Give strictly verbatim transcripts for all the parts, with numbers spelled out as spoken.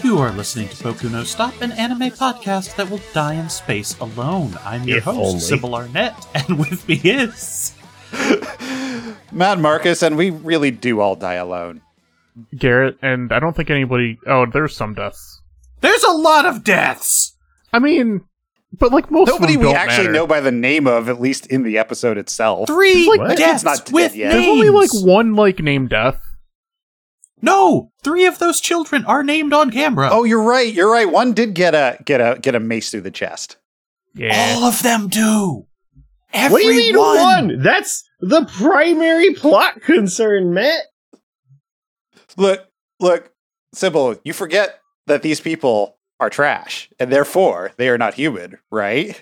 You are listening to Boku no Stop, an anime podcast that will die in space alone. I'm your If host, only. Sybil Arnett, and with me is... Matt Marcus, and we really do all die alone. Garrett, and I don't think anybody... Oh, there's some deaths. There's a lot of deaths! I mean, but like most Nobody of them we don't actually matter. know by the name of, at least in the episode itself. Three Like, deaths it's not dead with yet. names! There's only like one like named death. No! Three of those children are named on camera. Oh, you're right. You're right. One did get a get a get a mace through the chest. Yeah. All of them do! Everyone! What do you mean one? That's the primary plot concern, Matt. Look, look, Sybil, you forget that these people are trash, and therefore they are not human, right?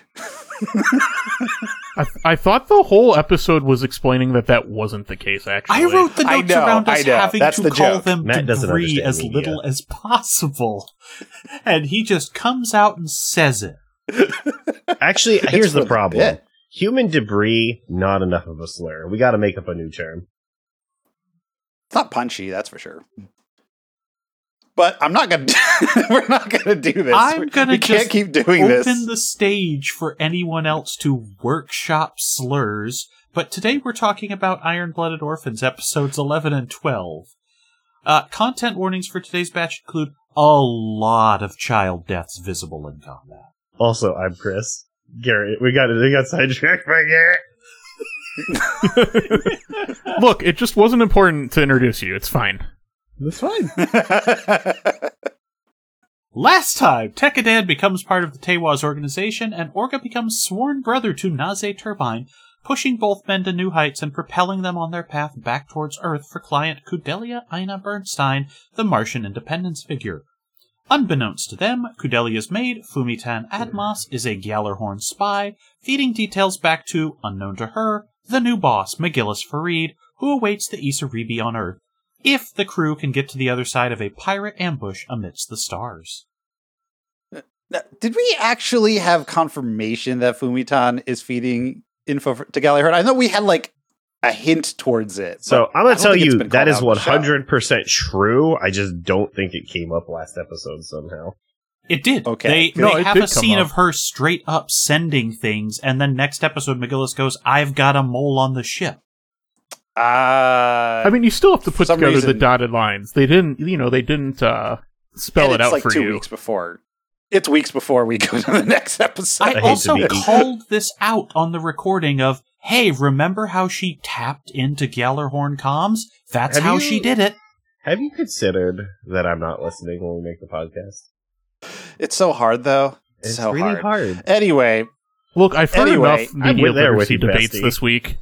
I, th- I thought the whole episode was explaining that that wasn't the case, actually. I wrote the I notes know, around us I know. having That's to the call joke. them Matt doesn't debris understand as media. little as possible. And he just comes out and says it. Actually, here's for the the problem. bit. Human debris, not enough of a slur. We gotta make up a new term. It's not punchy, that's for sure. But I'm not gonna. We're not gonna do this. I'm We- gonna we just can't keep doing Open this. the stage for anyone else to workshop slurs, but today we're talking about Iron-Blooded Orphans, episodes eleven and twelve. Uh, content warnings for today's batch include a lot of child deaths visible in combat. Also, I'm Chris. Garrett, we got we got sidetracked by Garrett. Look, it just wasn't important to introduce you. It's fine. That's fine. Last time, Tekadan becomes part of the Tewa's organization, and Orga becomes sworn brother to Naze Turbine, pushing both men to new heights and propelling them on their path back towards Earth for client Kudelia Ina Bernstein, the Martian independence figure. Unbeknownst to them, Kudelia's maid, Fumitan Admas, is a Gjallarhorn spy, feeding details back to, unknown to her, the new boss, McGillis Farid, who awaits the Isaribi on Earth, if the crew can get to the other side of a pirate ambush amidst the stars. Now, did we actually have confirmation that Fumitan is feeding info for, to Gallagher? I know we had like a hint towards it. So but I'm I gonna don't tell think it's you been that called is out in one the show. hundred percent true. I just don't think it came up last episode somehow. It did. Okay. They, No, they it have did a come scene up. of her straight up sending things, and then next episode, McGillis goes, I've got a mole on the ship. Uh, I mean, you still have to put some together the reason- dotted lines. They didn't, you know, they didn't uh, spell and it it's out like for two you. weeks before. It's weeks before we go to the next episode. I, hate to also be- called this out on the recording of, hey, remember how she tapped into Gjallarhorn comms? That's Have how you- she did it. Have you considered that I'm not listening when we make the podcast? It's so hard, though. It's, It's so really hard. hard. Anyway, Look, I've heard Anyway, enough I'm media there with literacy you, debates bestie. this week.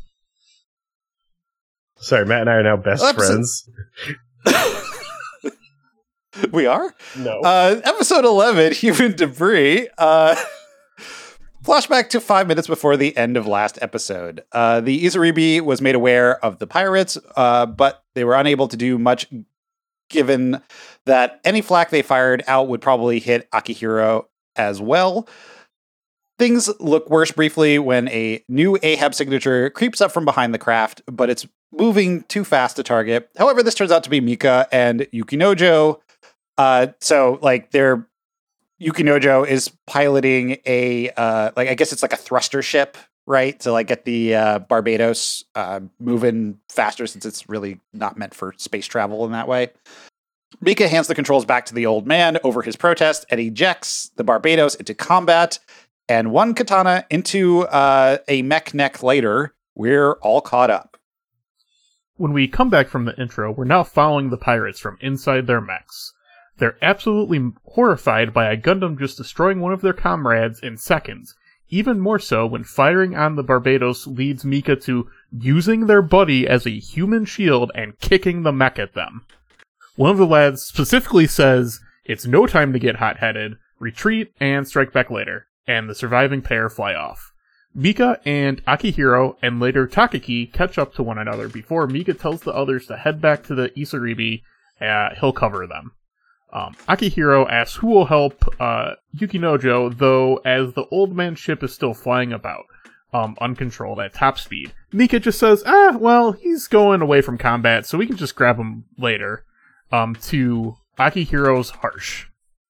Sorry, Matt and I are now best Episode- friends. we are? No. Uh, episode eleven, Human Debris. Uh, flashback to five minutes before the end of last episode. Uh, the Isaribi was made aware of the pirates, uh, but they were unable to do much given that any flak they fired out would probably hit Akihiro as well. Things look worse briefly when a new Ahab signature creeps up from behind the craft, but it's moving too fast to target. However, this turns out to be Mika and Yukinojo. Uh, so like they're Yukinojo is piloting a uh, like I guess it's like a thruster ship, right? To like get the uh, Barbados uh, moving faster since it's really not meant for space travel in that way. Mika hands the controls back to the old man over his protest and ejects the Barbados into combat. And one katana into uh, a mech neck later, we're all caught up. When we come back from the intro, we're now following the pirates from inside their mechs. They're absolutely horrified by a Gundam just destroying one of their comrades in seconds. Even more so when firing on the Barbados leads Mika to using their buddy as a human shield and kicking the mech at them. One of the lads specifically says, "It's no time to get hot-headed, retreat and strike back later," and the surviving pair fly off. Mika and Akihiro and later Takaki catch up to one another before Mika tells the others to head back to the Isaribi. Uh, he'll cover them. Um, Akihiro asks who will help uh, Yukinojo, though as the old man's ship is still flying about, um, uncontrolled at top speed. Mika just says, ah, well, he's going away from combat, so we can just grab him later, um, to Akihiro's harsh.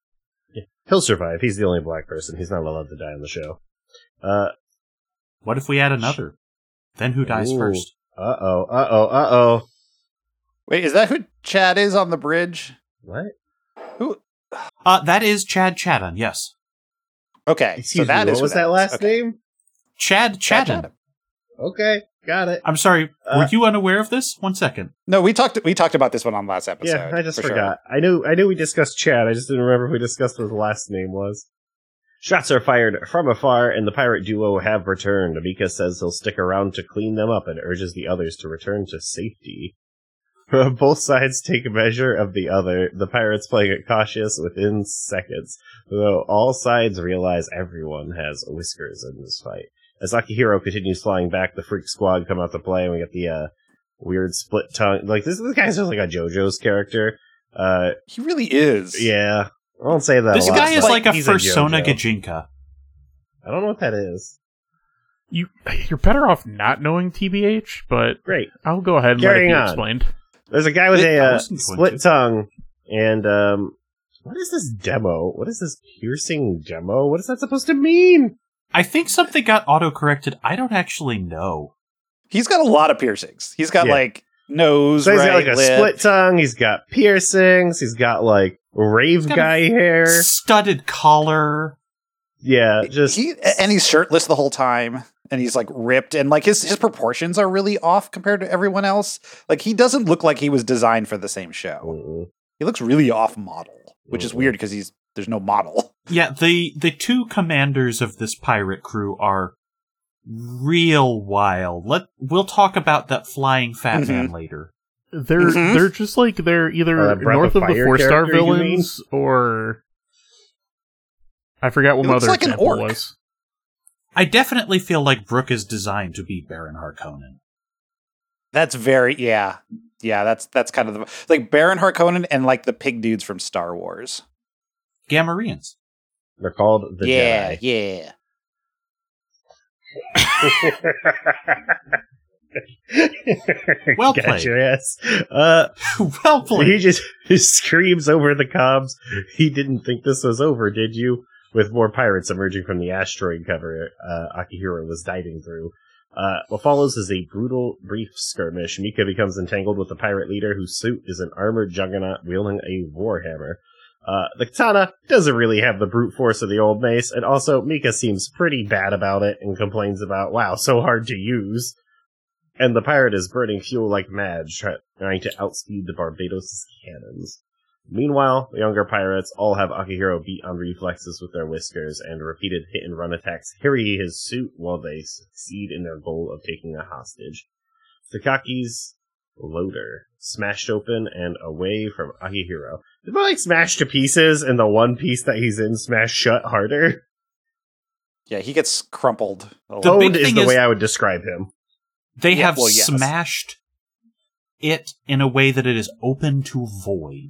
He'll survive. He's the only black person. He's not allowed to die on the show. Uh, What if we add another? Then who dies ooh. first? Uh-oh, uh-oh, uh-oh. Wait, is that who Chad is on the bridge? What? Who? Uh, that is Chad Chadden, yes. Okay, Excuse so that me, is what who was that is. last Okay. name? Chad Chad Chadden. Chadden. Okay, got it. I'm sorry, Uh, were you unaware of this? One second. No, we talked. We talked about this one on last episode. Yeah, I just for forgot. I knew I knew we discussed Chad. I just didn't remember if we discussed what his last name was. Shots are fired from afar, and the pirate duo have returned. Mika says he'll stick around to clean them up and urges the others to return to safety. Both sides take a measure of the other, the pirates playing it cautious within seconds, though all sides realize everyone has whiskers in this fight. As Akihiro continues flying back, the Freak Squad come out to play, and we get the uh, weird split tongue. Like, this, this guy's just like a JoJo's character. Uh, He really is. yeah. I won't say that This a lot, guy is but like a he's Fursona JoJo. Gajinka. I don't know what that is. You you're better off not knowing T B H, but Great. I'll go ahead and Carrying let it be on. explained. There's a guy with I a uh, wasn't going split to. tongue, and, um, what is this demo? What is this piercing demo? What is that supposed to mean? I think something got auto-corrected. I don't actually know. He's got a lot of piercings. He's got Yeah. like nose, So he's right, got like a lip. split tongue, he's got piercings, he's got like rave He's got guy a hair. Studded collar. Yeah, just He, and he's shirtless the whole time, and he's like ripped, and like his his proportions are really off compared to everyone else. Like he doesn't look like he was designed for the same show. Mm-mm. He looks really off model, which is Mhm. weird because he's there's no model. Yeah, the, the two commanders of this pirate crew are real wild. Let We'll talk about that flying fat Mhm. man later. They're Mhm. they're just like they're either Uh, Breath north of of, the Fire four star character, you mean? villains or I forgot what He my looks other like an example orc. was. I definitely feel like Brooke is designed to be Baron Harkonnen. That's very yeah yeah. That's that's kind of the like Baron Harkonnen and like the pig dudes from Star Wars. Gamorreans. they're called the yeah Jedi. yeah. Well Got played. your ass. Uh, Well he played. just he screams over the comms. He didn't think this was over, did you? With more pirates emerging from the asteroid cover uh, Akihiro was diving through. Uh, what follows is a brutal, brief skirmish. Mika becomes entangled with the pirate leader, whose suit is an armored juggernaut wielding a warhammer. Uh, the katana doesn't really have the brute force of the old mace, and also Mika seems pretty bad about it and complains about, wow, so hard to use. And the pirate is burning fuel like mad, try- trying to outspeed the Barbados' cannons. Meanwhile, the younger pirates all have Akihiro beat on reflexes with their whiskers, and repeated hit-and-run attacks harry his suit while they succeed in their goal of taking a hostage. Takaki's loader smashed open and away from Akihiro. Did I like smashed to pieces and the one piece that he's in smashed shut harder? Yeah, he gets crumpled. a The lot. big Boned is thing the is- way I would describe him. They Yeah, have well, yes. smashed it in a way that it is open to void.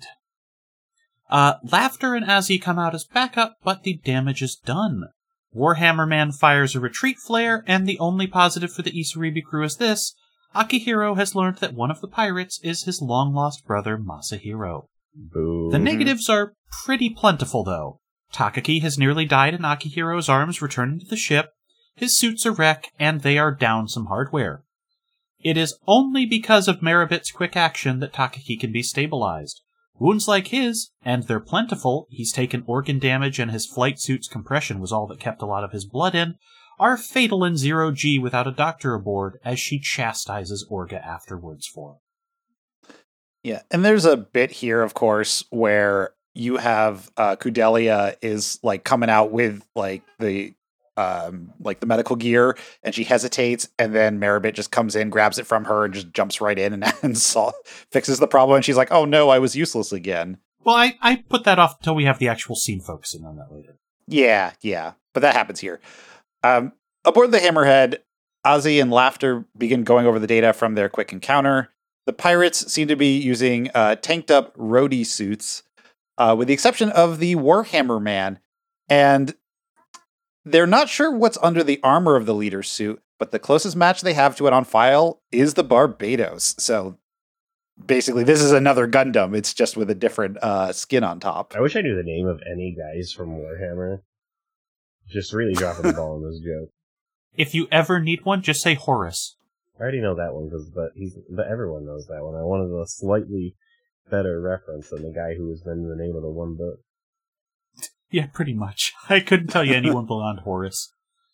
Uh, Laughter and Azzy come out as backup, but the damage is done. Warhammer Man fires a retreat flare, and the only positive for the Isaribi crew is this: Akihiro has learned that one of the pirates is his long-lost brother Masahiro. Boo. The negatives are pretty plentiful, though. Takaki has nearly died in Akihiro's arms returning to the ship, his suit's a wreck, and they are down some hardware. It is only because of Maribit's quick action that Takaki can be stabilized. Wounds like his, and they're plentiful, he's taken organ damage and his flight suit's compression was all that kept a lot of his blood in, are fatal in zero G without a doctor aboard, as she chastises Orga afterwards for. Yeah, and there's a bit here, of course, where you have uh, Kudelia is like coming out with like the um, like the medical gear, and she hesitates, and then Maribit just comes in, grabs it from her, and just jumps right in and, and sol- fixes the problem. And she's like, "Oh no, I was useless again." Well, I, I put that off until we have the actual scene focusing on that later. Yeah, yeah, but that happens here. Um, aboard the Hammerhead, Ozzy and Laughter begin going over the data from their quick encounter. The pirates seem to be using uh, tanked-up roadie suits, uh, with the exception of the Warhammer Man, and they're not sure what's under the armor of the leader's suit, but the closest match they have to it on file is the Barbados. So basically this is another Gundam. It's just with a different uh, skin on top. I wish I knew the name of any guys from Warhammer. Just really dropping the ball on this joke. If you ever need one, just say Horus. I already know that one, cause, but he's but everyone knows that one. I wanted a slightly better reference than the guy who was in the name of the one book. Yeah, pretty much. I couldn't tell you anyone beyond Horus.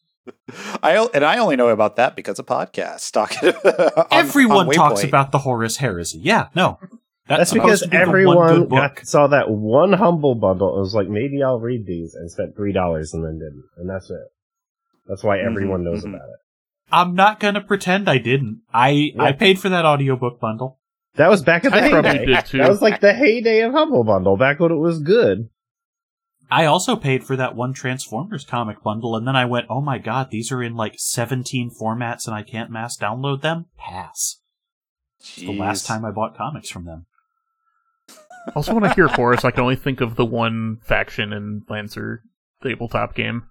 I and I only know about that because of podcasts. Talking on, Everyone on talks Waypoint. about the Horus heresy. Yeah, no. That's, That's because be everyone got, saw that one Humble bundle and was like, maybe I'll read these, and spent three dollars and then didn't. And that's it. That's why everyone mm-hmm, knows mm-hmm. about it. I'm not going to pretend I didn't. I, yeah. I paid for that audiobook bundle. That was back at the I heyday. Did too. That was like the heyday of Humble Bundle, back when it was good. I also paid for that one Transformers comic bundle, and then I went, oh my god, these are in like seventeen formats and I can't mass download them? Pass. It's the last time I bought comics from them. Also, when I hear Horus, I can only think of the one faction in Lancer tabletop game.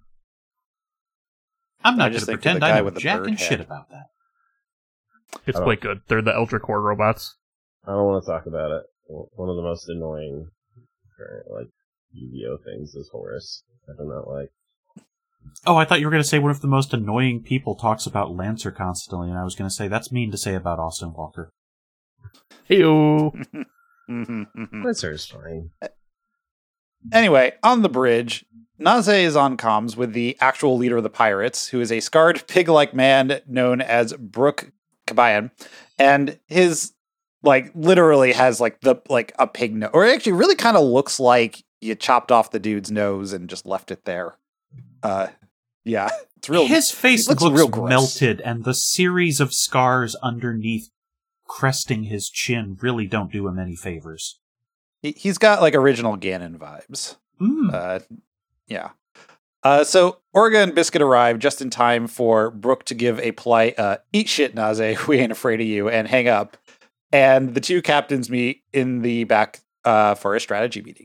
I'm not going to pretend I know jack and shit about that. It's quite good. They're the Eldra Core robots. I don't want to talk about it. One of the most annoying, like, Yu-Gi-Oh things is Horus. I do not like. Oh, I thought you were going to say one of the most annoying people talks about Lancer constantly, and I was going to say that's mean to say about Austin Walker. Heyo. Lancer is fine. Anyway, on the bridge, Naze is on comms with the actual leader of the pirates, who is a scarred pig-like man known as Brook Kabayan, and his like literally has like the like a pig nose, or it actually really kind of looks like you chopped off the dude's nose and just left it there. Uh, yeah, it's real. His face looks, looks real gross. melted, and the series of scars underneath cresting his chin really don't do him any favors. He, he's got like original Ganon vibes. Mm. Uh, yeah. Uh, so Orga and Biscuit arrive just in time for Brook to give a polite uh, "eat shit, Naze, we ain't afraid of you," and hang up. And the two captains meet in the back uh, for a strategy meeting.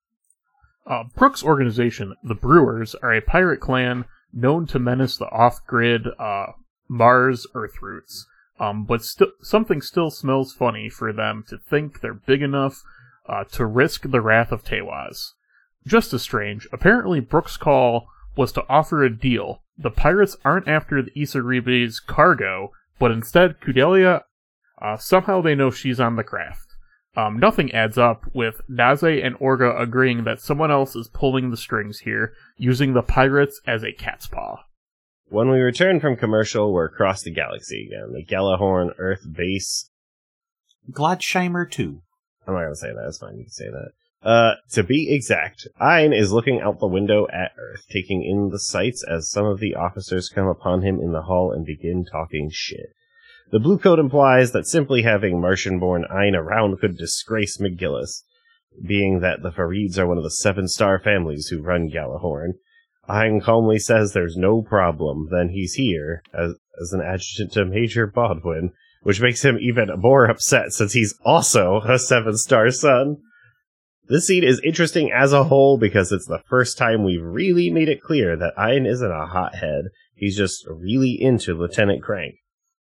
Uh, Brook's organization, the Brewers, are a pirate clan known to menace the off-grid uh, Mars Earthroots. Um, but st- something still smells funny for them to think they're big enough uh, to risk the wrath of Teiwaz. Just as strange, apparently Brook's call was to offer a deal. The pirates aren't after the Isaribe's cargo, but instead Kudelia, uh, somehow they know she's on the craft. Um, nothing adds up, with Naze and Orga agreeing that someone else is pulling the strings here, using the pirates as a cat's paw. When we return from commercial, we're across the galaxy again. The Gjallarhorn Earth base. Gladsheimer two. I'm not going to say that. It's fine. You can say that. Uh, to be exact, Ein is looking out the window at Earth, taking in the sights as some of the officers come upon him in the hall and begin talking shit. The Blue Coat implies that simply having Martian-born Ein around could disgrace McGillis, being that the Farids are one of the seven-star families who run Gjallarhorn. Ein calmly says there's no problem, then he's here, as, as an adjutant to Major Bodwin, which makes him even more upset since he's also a seven-star son. This scene is interesting as a whole because it's the first time we've really made it clear that Ein isn't a hothead. He's just really into Lieutenant Crank.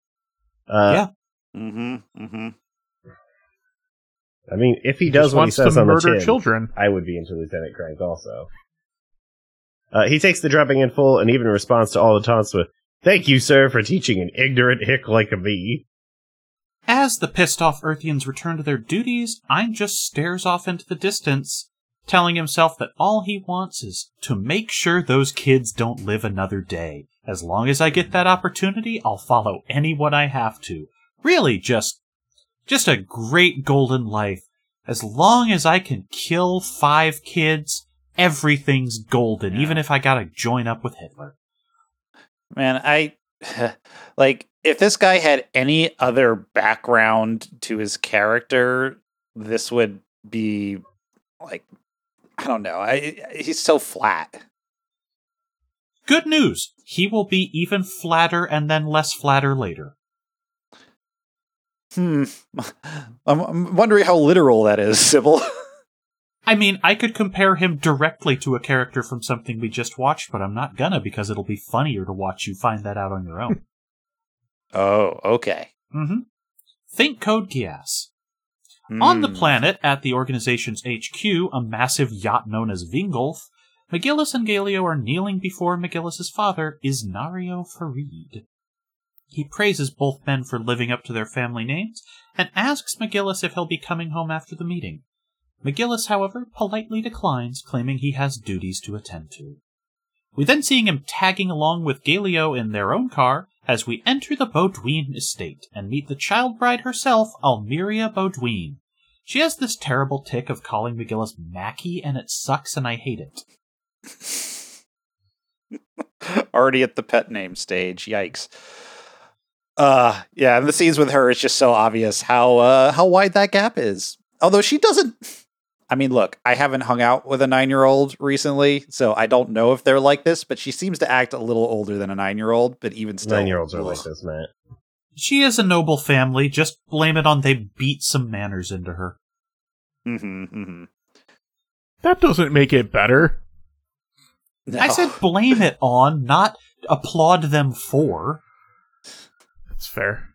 Uh, yeah. Mm-hmm. Mm-hmm. I mean, if he does what he says on the chin, children. I would be into Lieutenant Crank also. Uh, he takes the drubbing in full and even responds to all the taunts with, "Thank you, sir, for teaching an ignorant hick like me." As the pissed-off Earthians return to their duties, Ein just stares off into the distance, telling himself that all he wants is to make sure those kids don't live another day. As long as I get that opportunity, I'll follow anyone I have to. Really, just, just a great golden life. As long as I can kill five kids, everything's golden, yeah. Even if I gotta join up with Hitler. Man, I... like, if this guy had any other background to his character, this would be, like, I don't know. I, he's so flat. Good news. He will be even flatter and then less flatter later. Hmm. I'm, I'm wondering how literal that is, Sybil. I mean, I could compare him directly to a character from something we just watched, but I'm not gonna because it'll be funnier to watch you find that out on your own. Oh, okay. Mm-hmm. Think Code Geass. On the Mm. planet, at the organization's H Q, a massive yacht known as Vingolf, McGillis and Galio are kneeling before McGillis's father, Isnario Farid. He praises both men for living up to their family names and asks McGillis if he'll be coming home after the meeting. McGillis, however, politely declines, claiming he has duties to attend to. We then see him tagging along with Galio in their own car as we enter the Baudouin estate and meet the child bride herself, Almeria Baudouin. She has this terrible tick of calling McGillis Mackie, and it sucks and I hate it. Already at the pet name stage. Yikes. Uh, yeah, and the scenes with her is just so obvious how uh, how wide that gap is. Although she doesn't... I mean, look, I haven't hung out with a nine-year-old recently, so I don't know if they're like this, but she seems to act a little older than a nine-year-old, but even still... Nine-year-olds are ugh. like this, Matt. She is a noble family, just blame it on they beat some manners into her. Mm-hmm, mm-hmm. That doesn't make it better. No. I said blame it on, not applaud them for. That's fair.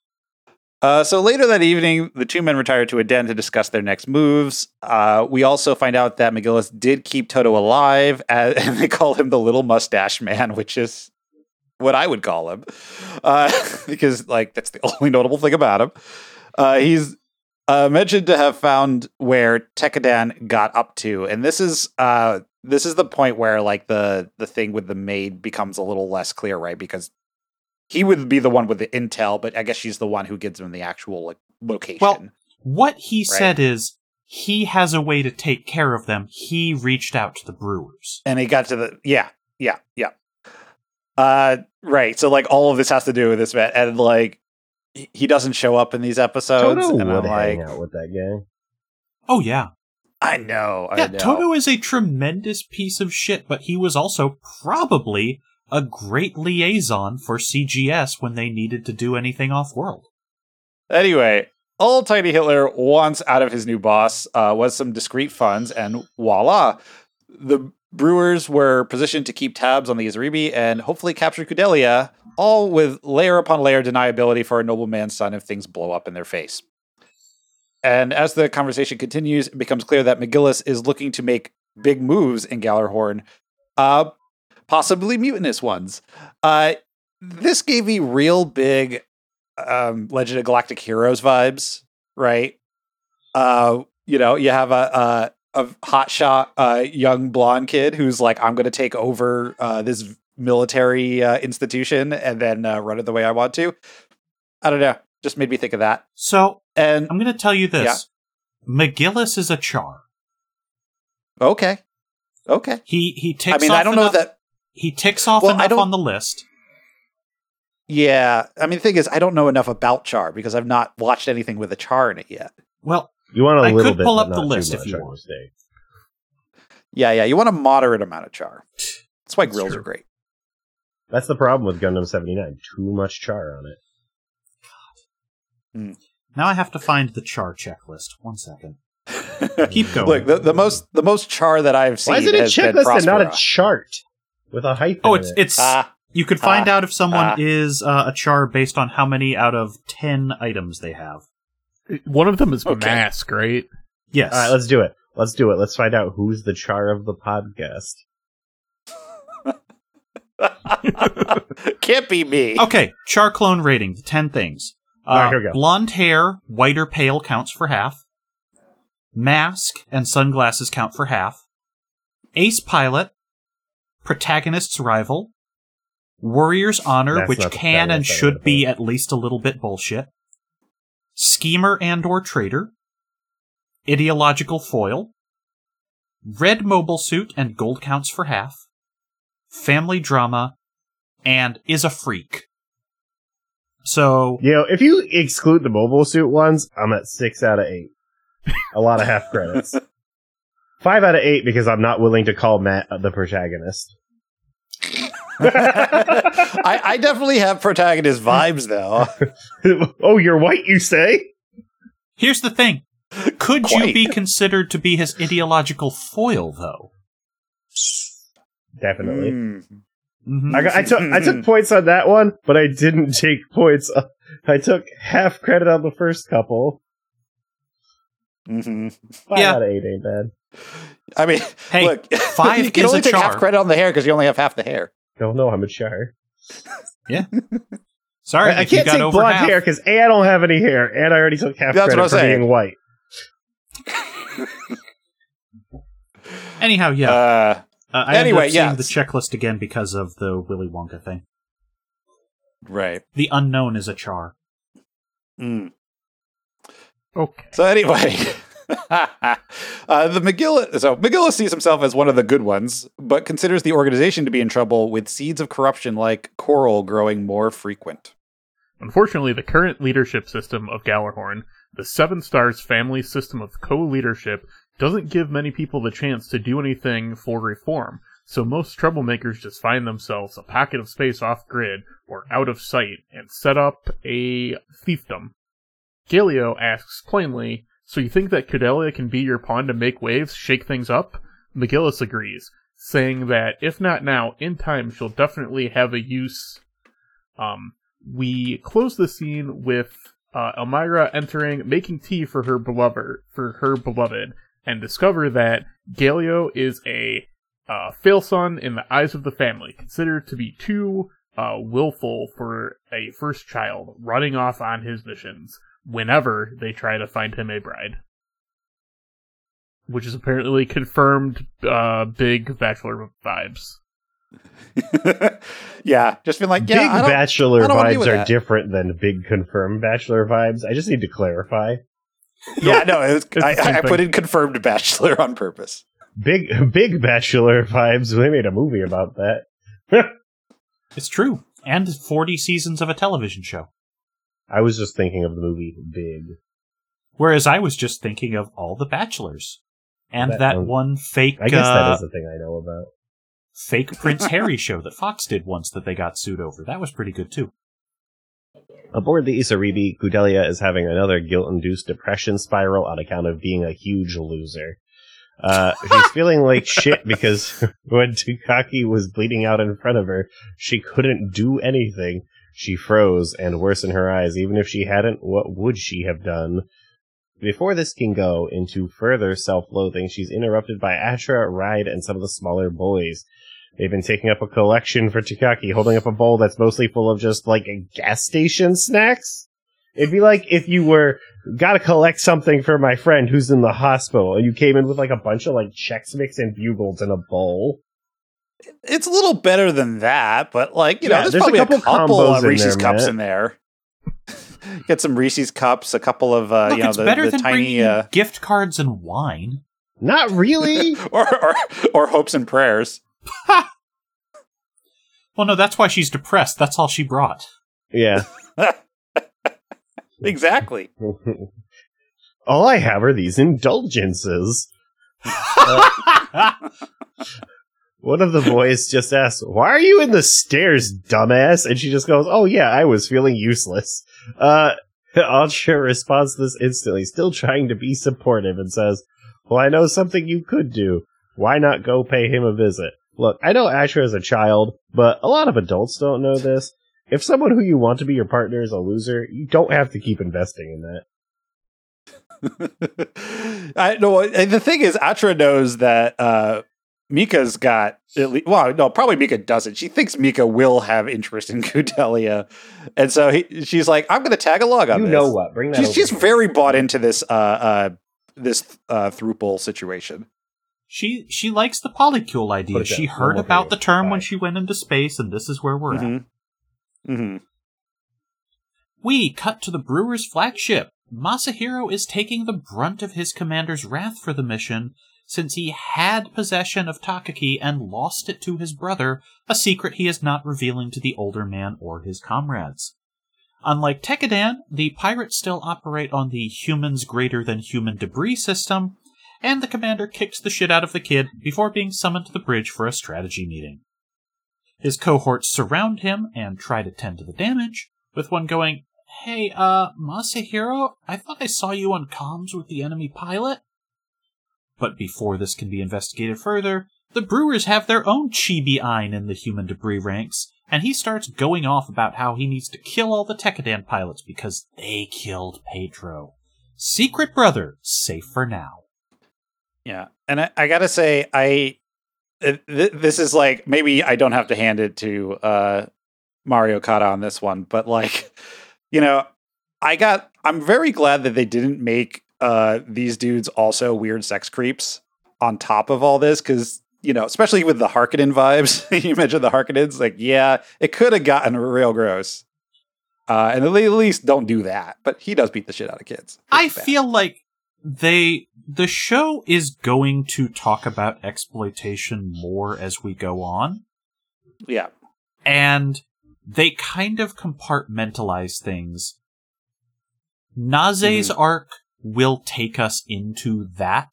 Uh, so later that evening, the two men retire to a den to discuss their next moves. Uh, we also find out that McGillis did keep Toto alive, as, and they call him the Little Mustache Man, which is what I would call him, uh, because like that's the only notable thing about him. Uh, he's uh, mentioned to have found where Tekadan got up to, and this is uh, this is the point where like the the thing with the maid becomes a little less clear, right? Because he would be the one with the intel, but I guess she's the one who gives him the actual like location. Well, what he Right. said is he has a way to take care of them. He reached out to the brewers. And he got to the yeah, yeah, yeah. Uh, right. So like all of this has to do with this man, and like he he doesn't show up in these episodes, Toto and would I'm like, hang out with that guy. Oh, yeah. I know, I Yeah, know. Toto is a tremendous piece of shit, but he was also probably a great liaison for C G S when they needed to do anything off-world. Anyway, all Tiny Hitler wants out of his new boss uh, was some discreet funds, and voila, the brewers were positioned to keep tabs on the Izaribi and hopefully capture Kudelia, all with layer upon layer deniability for a nobleman's son if things blow up in their face. And as the conversation continues, it becomes clear that McGillis is looking to make big moves in Gallarhorn, uh, possibly mutinous ones. Uh, this gave me real big um, Legend of Galactic Heroes vibes, right? Uh, you know, you have a a, a hotshot uh, young blonde kid who's like, I'm going to take over uh, this military uh, institution and then uh, run it the way I want to. I don't know. Just made me think of that. So, And I'm going to tell you this. McGillis is a char. okay, okay. He he ticks I mean, off I don't know enough, that. He ticks off Well, I enough don't- on the list. Yeah, I mean, the thing is, I don't know enough about Char because I've not watched anything with a Char in it yet. Well, You want a I little could bit, pull but up the not too list if much, you I want. would say. Yeah, yeah. You want a moderate amount of Char. That's why That's grills true. are great. That's the problem with Gundam seventy-nine. Too much char on it. now I have to find the char checklist. One second. Keep going. Look, the, the most the most Char that I've seen Why is it a has been checklist and not a Prospera. chart with a hyphen? Oh, in it's it? it's. Ah, You could find Ah. out if someone Ah. is uh, a char based on how many out of ten items they have. One of them is Okay. mask, right? Yes. All right, let's do it. Let's do it. Let's find out who's the char of the podcast. can't be me. Okay, char clone rating, the ten things. Uh, All right, here we go. Blonde hair, white or pale counts for half. Mask and sunglasses count for half. Ace pilot, protagonist's rival, warrior's honor, That's which not the can and protagonist, I should don't be think. at least a little bit bullshit. Schemer and or traitor. Ideological foil. Red mobile suit and gold counts for half. Family drama, and is a freak. So, You know, if you exclude the mobile suit ones, I'm at six out of eight. A lot of half credits. Five out of eight because I'm not willing to call Matt the protagonist. I, I definitely have protagonist vibes, though. Oh, you're white, you say? here's the thing. Could Quite. you be considered to be his ideological foil, though? Definitely. Mm. Mhm. I, got, I took I took points on that one, but I didn't take points. On, I took half credit on the first couple. Mm-hmm. Five Yeah. out of eight ain't bad. I mean, Hey, look, five you can is only a take half char. credit on the hair because you only have half the hair. Don't know, I'm a char. Sorry, I, I if you can't got take over blonde half. hair because A, I don't have any hair, and I already took half That's what credit I'm for saying. being white. Anyhow, yeah. Uh, Uh, I anyway, ended up seeing yeah. the checklist again because of the Willy Wonka thing. right. The unknown is a char. Mm. Okay. So anyway, uh, the McGillis. So McGillis sees himself as one of the good ones, but considers the organization to be in trouble with seeds of corruption like coral growing more frequent. Unfortunately, the current leadership system of Gallarhorn, the Seven Stars family system of co-leadership, doesn't give many people the chance to do anything for reform, so most troublemakers just find themselves a pocket of space off-grid or out of sight and set up a fiefdom. Galio asks plainly, so you think that Cordelia can be your pawn to make waves, shake things up? McGillis agrees, saying that if not now, in time she'll definitely have a use. Um, we close the scene with uh, Elmira entering, making tea for her beloved, for her beloved, and discover that Galio is a uh, fail son in the eyes of the family, considered to be too uh, willful for a first child, running off on his missions whenever they try to find him a bride. Which is apparently confirmed uh, big Bachelor vibes. Yeah, just been like, yeah, Big I don't, Bachelor I don't wanna deal vibes with are that. different than big confirmed Bachelor vibes. I just need to clarify. Yeah, no, it was, the I, same I put thing. in confirmed bachelor on purpose. Big Big Bachelor vibes. They made a movie about that. It's true. And forty seasons of a television show. I was just thinking of the movie Big. Whereas I was just thinking of All the Bachelors. And That that, one- one fake I guess that uh, is the thing I know about. fake Prince Harry show that Fox did once that they got sued over. That was pretty good, too. Aboard the Isaribi, Kudelia is having another guilt-induced depression spiral on account of being a huge loser. Uh, she's feeling like shit because when Tukaki was bleeding out in front of her, she couldn't do anything. She froze, and worse in her eyes, even if she hadn't, what would she have done? Before this can go into further self-loathing, she's interrupted by Ashra, Ride, and some of the smaller boys. They've been taking up a collection for Tukaki, holding up a bowl that's mostly full of just, like, gas station snacks. It'd be like if you were, gotta collect something for my friend who's in the hospital, and you came in with, like, a bunch of, like, Chex Mix and Bugles in a bowl. It's a little better than that, but like, you Yeah, know, there's, there's a probably a couple couple, combos of in Reese's there, cups Matt. in there. Get some Reese's cups, a couple of, uh, Look, you know, it's the, better the than tiny, bringing uh, gift cards and wine. Not really! or, or, or hopes and prayers. Well, no, that's why she's depressed. That's all she brought. Yeah. Exactly. All I have are these indulgences. Uh, one of the boys just asks, "Why are you in the stairs, dumbass?" And she just goes, "Oh yeah, I was feeling useless." Uh, Ultra responds to this instantly, still trying to be supportive, and says, "Well, I know something you could do. Why not go pay him a visit?" Look, I know Ashra is a child, but a lot of adults don't know this. If someone who you want to be your partner is a loser, you don't have to keep investing in that. I know. And the thing is, Atra knows that uh, Mika's got at least. Well, no, probably Mika doesn't. She thinks Mika will have interest in Kudelia, and so he, she's like, "I'm going to tag along on You this." know what? Bring that She's over she's here. very bought into this uh, uh, this uh, Thruple situation. She she likes the polycule idea. Put it She down. heard One more about for the you. term Bye. when she went into space, and this is where we're at. Mm-hmm. Mm-hmm. We cut to the Brewer's flagship. Masahiro is taking the brunt of his commander's wrath for the mission, since he had possession of Takaki and lost it to his brother, a secret he is not revealing to the older man or his comrades. Unlike Tekkadan, the pirates still operate on the humans greater than human debris system, and the commander kicks the shit out of the kid before being summoned to the bridge for a strategy meeting. His cohorts surround him and try to tend to the damage, with one going, "Hey, uh, Masahiro, I thought I saw you on comms with the enemy pilot?" But before this can be investigated further, the Brewers have their own Chibi-Ein in the human debris ranks, and he starts going off about how he needs to kill all the Tekkadan pilots because they killed Pedro. secret brother, safe for now. Yeah. And I, I gotta say, I th- this is like, maybe I don't have to hand it to uh, Mari Okada on this one, but like, you know, I got, I'm very glad that they didn't make uh, these dudes also weird sex creeps on top of all this, because, you know, especially with the Harkonnen vibes, you mentioned the Harkonnens, like, yeah, it could have gotten real gross. Uh, and they at least don't do that, but he does beat the shit out of kids. It's I bad. feel like they, the show is going to talk about exploitation more as we go on. Yeah. And they kind of compartmentalize things. Naze's Mm-hmm. arc will take us into that.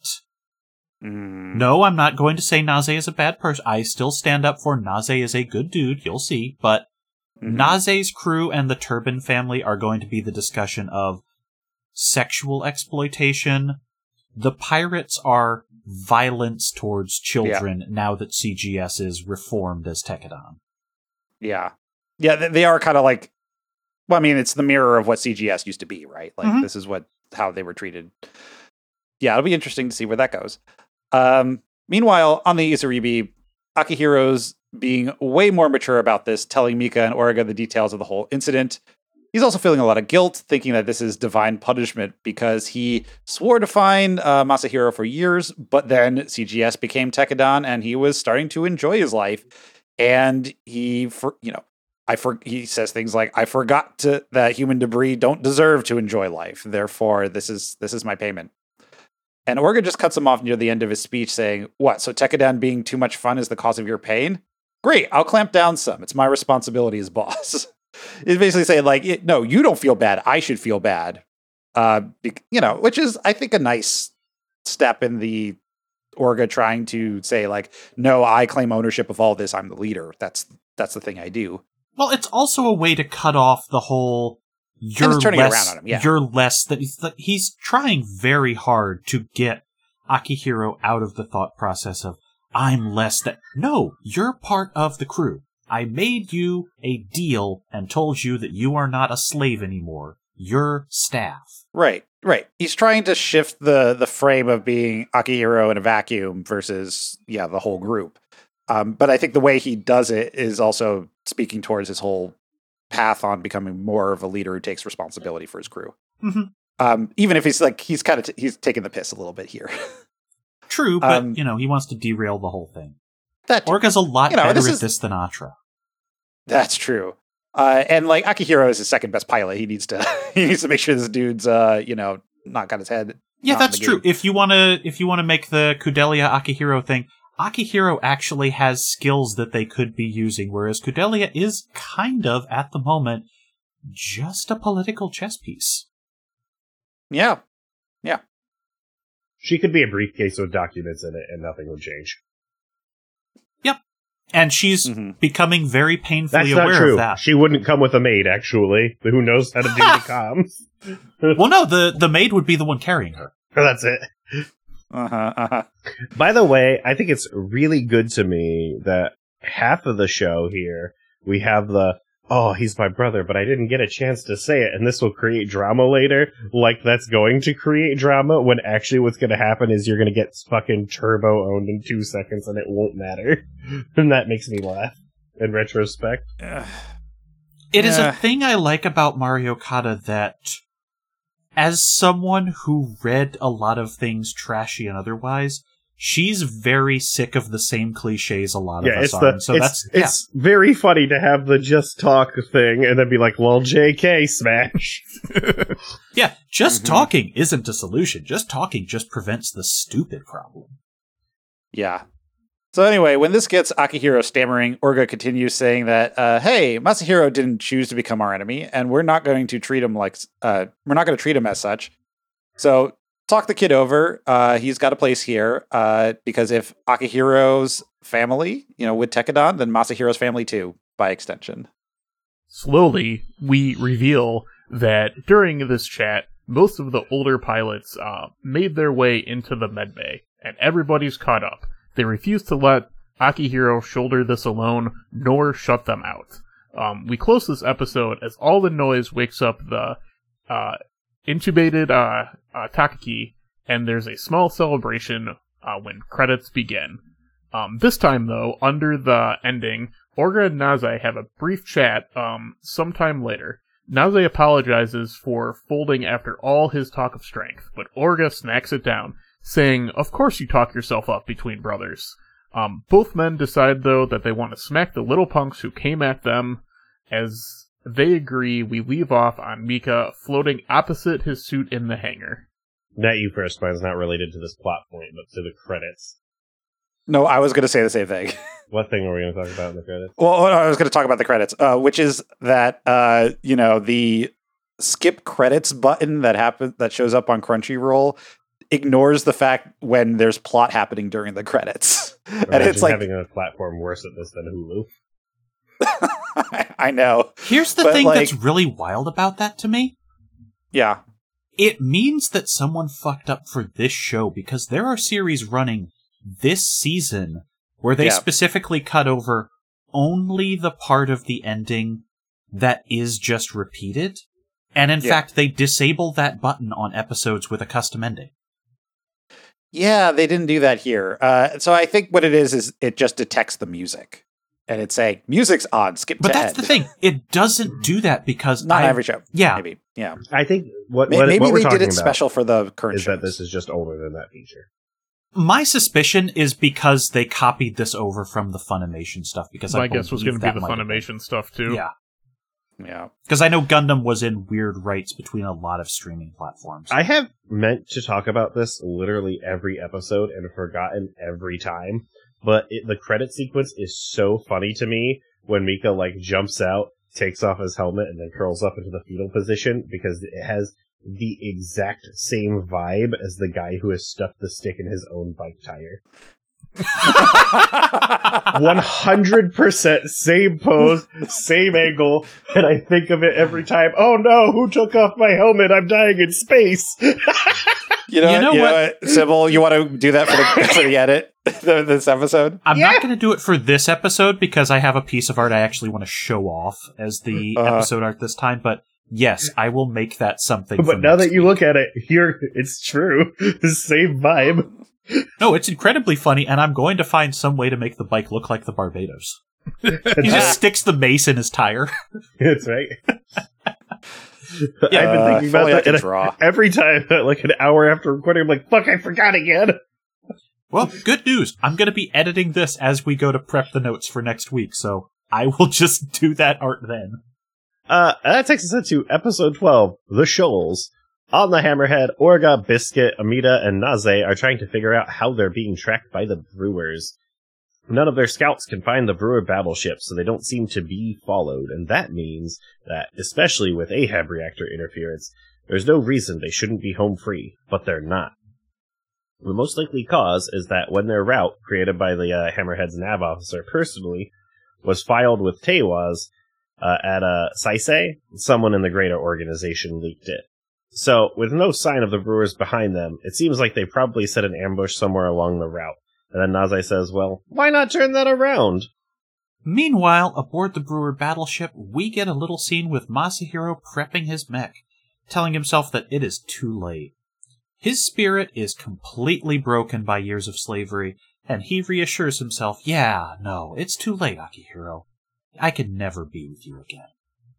Mm. No, I'm not going to say Naze is a bad person. I still stand up for Naze is a good dude, you'll see. But Mm-hmm. Naze's crew and the Turban family are going to be the discussion of sexual exploitation. The pirates are violence towards children now that C G S is reformed as Tekkadan. Yeah. Yeah, they, they are kind of like, well, I mean, it's the mirror of what C G S used to be, right? Like, Mhm. this is what, how they were treated. Yeah, it'll be interesting to see where that goes. Um, meanwhile, on the Izuribi, Akihiro's being way more mature about this, telling Mika and Origa the details of the whole incident. He's also feeling a lot of guilt, thinking that this is divine punishment because he swore to find uh, Masahiro for years, but then C G S became Tekkadan and he was starting to enjoy his life. And he, for, you know, I for, he says things like, "I forgot to, that human debris don't deserve to enjoy life. Therefore, this is this is my payment." And Orga just cuts him off near the end of his speech, saying, "What? So Tekkadan being too much fun is the cause of your pain? Great, I'll clamp down some. It's my responsibility as boss." It's basically saying, like, it, no, you don't feel bad. I should feel bad. Uh, be, you know, which is, I think, a nice step in the Orga trying to say, like, no, I claim ownership of all this. I'm the leader. That's that's the thing I do. Well, it's also a way to cut off the whole you're it's turning it less, around on him, yeah. you're less that he's, he's trying very hard to get Akihiro out of the thought process of I'm less that. No, you're part of the crew. I made you a deal and told you that you are not a slave anymore. You're staff. Right, right. He's trying to shift the the frame of being Akihiro in a vacuum versus, yeah, the whole group. Um, but I think the way he does it is also speaking towards his whole path on becoming more of a leader who takes responsibility for his crew. Mm-hmm. Um, even if he's like, he's kind of, t- he's taking the piss a little bit here. True, but, Um, you know, he wants to derail the whole thing. That Orga's a lot You know, better this at is- this than Atra. That's true. Uh, and like Akihiro is his second best pilot. He needs to, he needs to make sure this dude's, uh, you know, not got his head. Yeah, not in that's the true. game. If you want to, if you want to make the Kudelia Akihiro thing, Akihiro actually has skills that they could be using, whereas Kudelia is kind of, at the moment, just a political chess piece. Yeah. She could be a briefcase with documents in it and nothing would change. And she's Mhm. becoming very painfully That's not aware true. of that. She wouldn't come with a maid, actually, who knows how to do the comms. Well, no, the, the maid would be the one carrying her. That's it. Uh-huh, uh-huh. By the way, I think it's really good to me that half of the show here, we have the, oh, he's my brother, but I didn't get a chance to say it, and this will create drama later, like that's going to create drama, when actually what's going to happen is you're going to get fucking turbo owned in two seconds, and it won't matter. And that makes me laugh, in retrospect. It is Yeah. a thing I like about Mario Kata that, as someone who read a lot of things trashy and otherwise, she's very sick of the same cliches a lot of Yeah, us it's are. the And so it's, that's yeah. it's very funny to have the just talk thing and then be like, well, J K, smash. Yeah, just Mhm. talking isn't a solution. Just talking just prevents the stupid problem. Yeah. So anyway, when this gets Akihiro stammering, Orga continues saying that, uh, hey, Masahiro didn't choose to become our enemy, and we're not going to treat him like, uh, we're not going to treat him as such. So talk the kid over. Uh, he's got a place here, uh, because if Akihiro's family, you know, with Tekkadan, then Masahiro's family too, by extension. Slowly, we reveal that during this chat, most of the older pilots uh, made their way into the medbay, and everybody's caught up. They refuse to let Akihiro shoulder this alone, nor shut them out. Um, we close this episode as all the noise wakes up the uh, intubated uh, uh, Takaki, and there's a small celebration uh, when credits begin. Um, this time, though, under the ending, Orga and Naze have a brief chat um, sometime later. Naze apologizes for folding after all his talk of strength, but Orga snacks it down, saying, "Of course you talk yourself up between brothers." Um, both men decide, though, that they want to smack the little punks who came at them. As they agree, we leave off on Mika floating opposite his suit in the hangar. That you first, but it's not related to this plot point, but to the credits. No, I was going to say the same thing. What thing are we going to talk about in the credits? Well, I was going to talk about the credits, uh, which is that, uh, you know, the skip credits button that happen that shows up on Crunchyroll ignores the fact when there's plot happening during the credits. Imagine and it's like having a platform worse at this than Hulu. I know. Here's the But, thing like- that's really wild about that to me. Yeah. It means that someone fucked up for this show, because there are series running this season where they Yeah. specifically cut over only the part of the ending that is just repeated. And in Yeah. fact, they disable that button on episodes with a custom ending. Yeah, they didn't do that here. Uh, so I think what it is is it just detects the music, and it's saying music's on. Skip But to that's end. the thing. It doesn't do that because Not I, every show. Yeah. maybe. Yeah, I think what, May- what, maybe what we're they talking did it about special for the current is shows. that this is just older than that feature. my suspicion is because they copied this over from the Funimation stuff. Because My I guess was going going to to be the Funimation stuff, too. Yeah. Yeah. Because I know Gundam was in weird rights between a lot of streaming platforms. I have meant to talk about this literally every episode and forgotten every time, but it, the credit sequence is so funny to me when Mika like jumps out, takes off his helmet, and then curls up into the fetal position because it has the exact same vibe as the guy who has stuck the stick in his own bike tire. one hundred percent same pose, same angle, and I think of it every time. Oh no, who took off my helmet? I'm dying in space. You know, You know you know what? what, Sybil, you want to do that for the, for the edit, the, this episode? I'm Yeah. not going to do it for this episode because I have a piece of art I actually want to show off as the Uh-huh. episode art this time. But yes, I will make that something. But for now next that you week. look at it, here it's true. The same vibe. No, it's incredibly funny, and I'm going to find some way to make the bike look like the Barbados. He just sticks the mace in his tire. That's right. Yeah, I've been Uh, thinking if about only I that could and draw. every time, like an hour after recording, I'm like, fuck, I forgot again. Well, good news. I'm going to be editing this as we go to prep the notes for next week, so I will just do that art then. Uh, that takes us into episode twelve, The Shoals. On the Hammerhead, Orga, Biscuit, Amida, and Naze are trying to figure out how they're being tracked by the Brewers. None of their scouts can find the Brewer battleship, so they don't seem to be followed, and that means that, especially with Ahab reactor interference, there's no reason they shouldn't be home free, but they're not. The most likely cause is that when their route, created by the uh, Hammerhead's nav officer personally, was filed with Teiwaz uh, at uh, Saisei, someone in the greater organization leaked it. So, with no sign of the Brewers behind them, it seems like they probably set an ambush somewhere along the route. And then Naze says, well, why not turn that around? Meanwhile, aboard the Brewer battleship, we get a little scene with Masahiro prepping his mech, telling himself that it is too late. His spirit is completely broken by years of slavery, and he reassures himself, yeah, no, it's too late, Akihiro. I can never be with you again.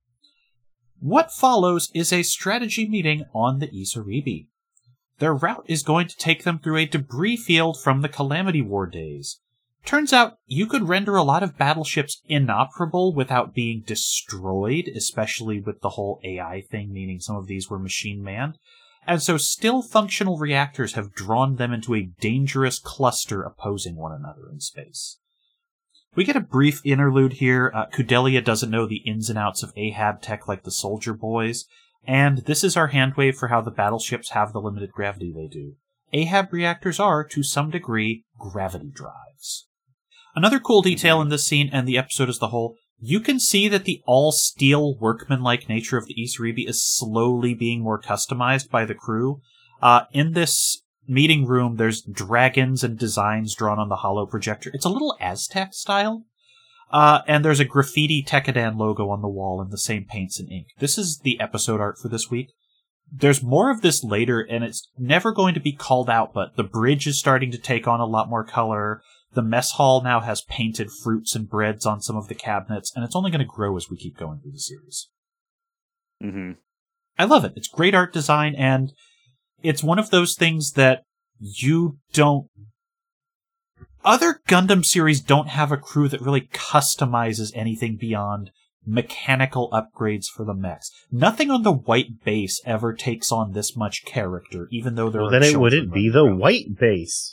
What follows is a strategy meeting on the Isaribi. Their route is going to take them through a debris field from the Calamity War days. Turns out you could render a lot of battleships inoperable without being destroyed, especially with the whole A I thing, meaning some of these were machine-manned. And so still functional reactors have drawn them into a dangerous cluster opposing one another in space. We get a brief interlude here. Uh, Kudelia doesn't know the ins and outs of Ahab tech like the Soldier Boys, and this is our handwave for how the battleships have the limited gravity they do. Ahab reactors are, to some degree, gravity drives. Another cool detail in this scene and the episode as the whole, you can see that the all-steel workman-like nature of the Isaribi is slowly being more customized by the crew. Uh, in this meeting room, there's dragons and designs drawn on the hollow projector. It's a little Aztec style. Uh, and there's a graffiti Tekkadan logo on the wall in the same paints and ink. This is the episode art for this week. there's more of this later, and it's never going to be called out, but the bridge is starting to take on a lot more color. The mess hall now has painted fruits and breads on some of the cabinets, and it's only going to grow as we keep going through the series. Mm-hmm. I love it. It's great art design, and it's one of those things that you don't... Other Gundam series don't have a crew that really customizes anything beyond mechanical upgrades for the mechs. Nothing on the white base ever takes on this much character, even though there well, are then it children wouldn't be running the around. white base.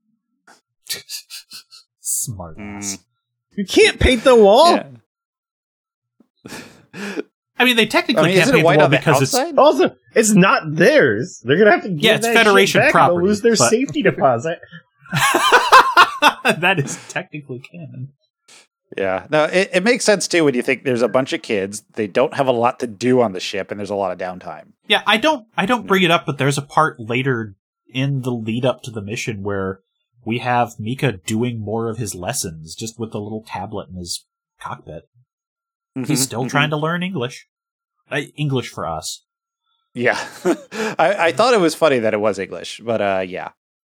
Smart ass. Mm. You can't paint the wall. Yeah. I mean, they technically I mean, can't isn't it paint the white wall on the because it's... outside? Also, it's not theirs. They're gonna have to give Yeah, it's that Federation shit back property, and they'll lose their but- safety deposit. That is technically canon. Yeah. No, it, it makes sense too when you think there's a bunch of kids, they don't have a lot to do on the ship, and there's a lot of downtime. Yeah, I don't I don't bring it up, but there's a part later in the lead up to the mission where we have Mika doing more of his lessons just with the little tablet in his cockpit. He's still trying to learn English. Uh, English for us. Yeah. I, I thought it was funny that it was English, but uh, yeah.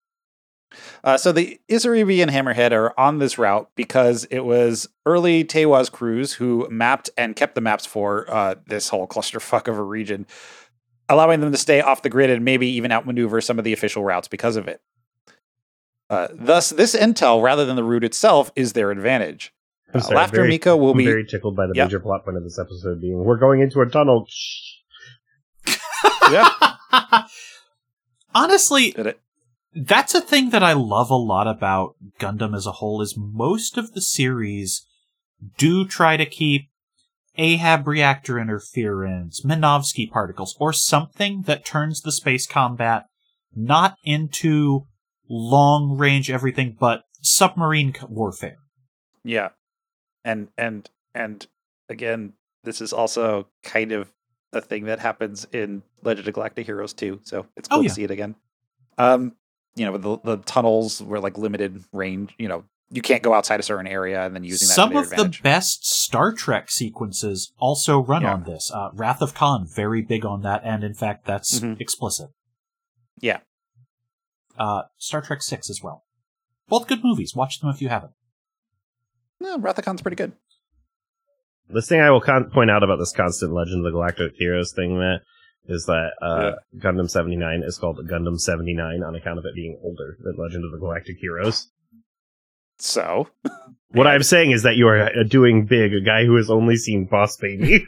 Uh, so the Izuribi and Hammerhead are on this route because it was early Teiwa's crews who mapped and kept the maps for uh, this whole clusterfuck of a region, allowing them to stay off the grid and maybe even outmaneuver some of the official routes because of it. Uh, thus, this intel, rather than the route itself, is their advantage. I'm Uh, sorry, Laughter very- Mika will I'm be... very tickled by the Yep. major plot point of this episode being we're going into a tunnel. Shh. Yeah. Honestly, Did it? that's a thing that I love a lot about Gundam as a whole, is most of the series do try to keep Ahab reactor interference, Minovsky particles, or something that turns the space combat not into long-range everything, but submarine warfare. Yeah. And, and, and again, this is also kind of a thing that happens in Legend of Galactic Heroes too, so it's cool Oh, yeah. to see it again. Um, you know, the the tunnels were like limited range. You know, you can't go outside a certain area, and then using that Some to their of advantage. the best Star Trek sequences also run Yeah. on this. Uh, Wrath of Khan, very big on that, and in fact, that's Mhm. explicit. Yeah. Uh, Star Trek six as well. Both good movies. Watch them if you haven't. No, Wrath of Khan's pretty good. The thing I will con- point out about this constant Legend of the Galactic Heroes thing, Matt, is that uh, Gundam seventy-nine is called Gundam seventy-nine on account of it being older than Legend of the Galactic Heroes. So, What I'm saying is that you are uh, doing big, a guy who has only seen Boss Baby.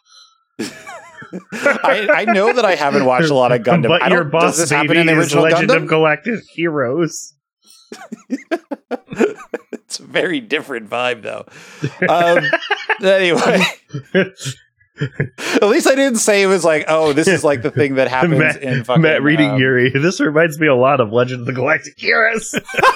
I, I know that I haven't watched a lot of Gundam. But I your don't, Boss does this happen Baby in the is original Legend Gundam? of Galactic Heroes. It's a very different vibe, though. Um, anyway, at least I didn't say it was like, oh, this is like the thing that happens Matt, in fucking... Matt reading um, Yuri. This reminds me a lot of Legend of the Galactic Heroes.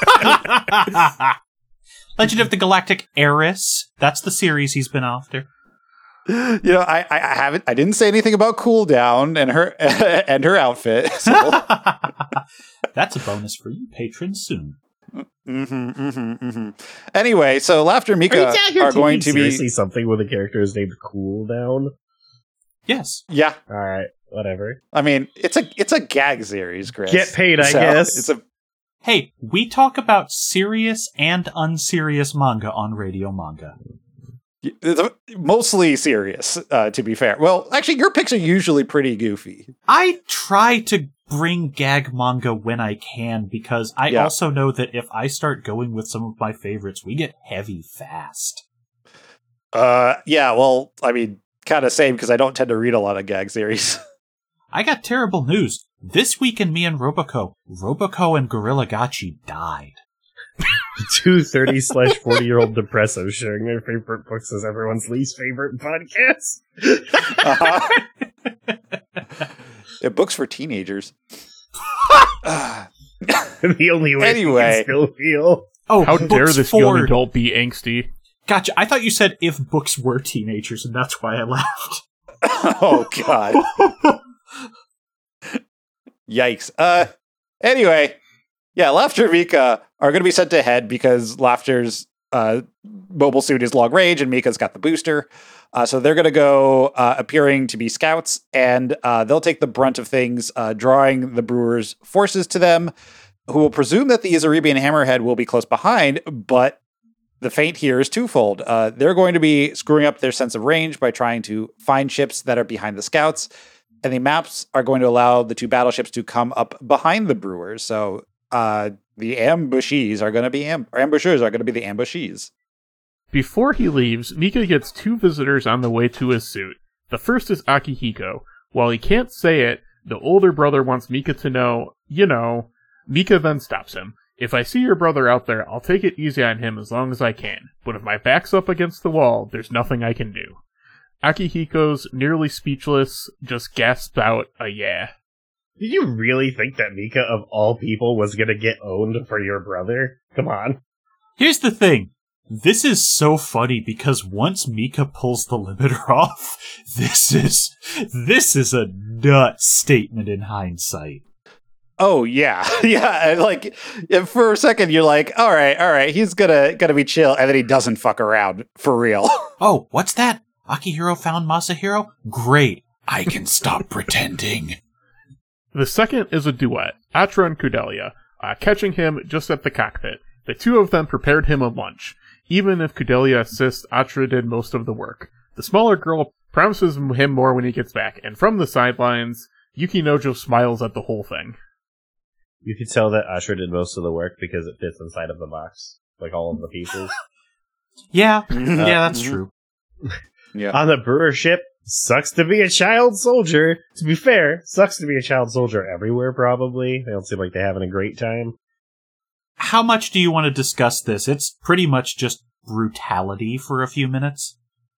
Legend of the Galactic Heiress. That's the series he's been after. You know, I, I I haven't. I didn't say anything about Cool Down and her and her outfit. So. That's a bonus for you, patrons, soon. mm-hmm, mm-hmm, mm-hmm. Anyway, so Laughter Mika are going to be seriously something with a character who's named Cool Down. Yes. yeah. All right, whatever. I mean, it's a it's a gag series, Chris. Get paid, I So, guess. It's a Hey, we talk about serious and unserious manga on Radio Manga. it's a- mostly serious, uh, to be fair. Well, actually, your picks are usually pretty goofy. I try to bring gag manga when I can, because I Yeah. also know that if I start going with some of my favorites, we get heavy fast. Uh, yeah. Well, I mean, kind of same because I don't tend to read a lot of gag series. I got terrible news. This week in Me and Roboco, Roboco and Gorilla Gachi died. Two thirty slash forty year old depressos sharing their favorite books as everyone's least favorite podcast. Uh-huh. Yeah, books for teenagers. Uh, The only way Anyway. you can still feel. Oh, How books dare this for... young adult be angsty? Gotcha. I thought you said if books were teenagers, and that's why I laughed. oh God. Yikes. Uh anyway, yeah, Laughter Mika are gonna be sent to head because Laughter's uh, mobile suit is long range, and Mika's got the booster. Uh, so they're going to go uh, appearing to be scouts, and uh, they'll take the brunt of things, uh, drawing the Brewers' forces to them, who will presume that the Izaribi and Hammerhead will be close behind, but the feint here is twofold. Uh, they're going to be screwing up their sense of range by trying to find ships that are behind the scouts, and the maps are going to allow the two battleships to come up behind the Brewers. So uh, the ambushees are going to be am- or ambushers are going to be the ambushees. Before he leaves, Mika gets two visitors on the way to his suit. The first is Akihiko. While he can't say it, the older brother wants Mika to know, you know. Mika then stops him. If I see your brother out there, I'll take it easy on him as long as I can. But if my back's up against the wall, there's nothing I can do. Akihiko's nearly speechless, just gasps out a yeah. Did you really think that Mika, of all people, was gonna get owned for your brother? Come on. Here's the thing. This is so funny because once Mika pulls the limiter off, this is this is a nut statement in hindsight. Oh yeah, yeah. Like for a second, you're like, all right, all right, he's gonna gonna be chill, and then he doesn't fuck around for real. Oh, what's that? Akihiro found Masahiro? Great, I can stop pretending. The second is a duet, Atra and Kudelia, uh, catching him just at the cockpit. The two of them prepared him a lunch. Even if Kudelia assists, Atra did most of the work. The smaller girl promises him more when he gets back, and from the sidelines, Yukinojo smiles at the whole thing. You could tell that Ashra did most of the work because it fits inside of the box, like all of the pieces. Yeah, yeah, that's true. Yeah. On the Brewer ship, sucks to be a child soldier. To be fair, sucks to be a child soldier everywhere, probably. They don't seem like they're having a great time. How much do you want to discuss this? It's pretty much just brutality for a few minutes.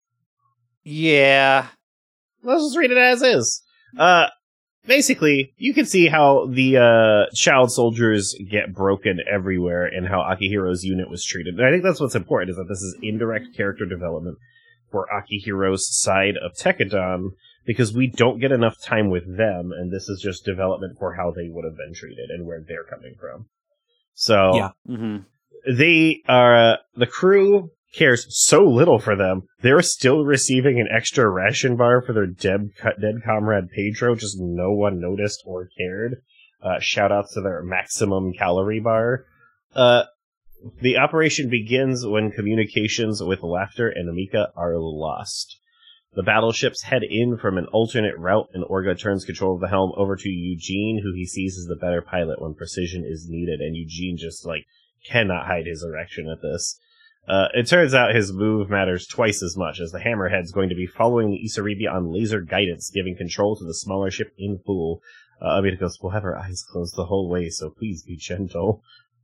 Yeah. Let's just read it as is. Uh, basically, you can see how the uh, child soldiers get broken everywhere and how Akihiro's unit was treated. And I think that's what's important, is that this is indirect character development for Akihiro's side of Tekkadan, because we don't get enough time with them, and this is just development for how they would have been treated and where they're coming from. So, yeah. Mm-hmm. they are, uh, the crew cares so little for them, they're still receiving an extra ration bar for their dead, dead comrade Pedro, just no one noticed or cared. Uh, shout out to their maximum calorie bar. Uh, the operation begins when communications with Laughter and Amika are lost. The battleships head in from an alternate route, and Orga turns control of the helm over to Eugene, who he sees as the better pilot when precision is needed, and Eugene just, like, cannot hide his erection at this. Uh, it turns out his move matters twice as much, as the Hammerhead's going to be following the Isaribi on laser guidance, giving control to the smaller ship in full. Uh, Amita goes, we'll have our eyes closed the whole way, so please be gentle.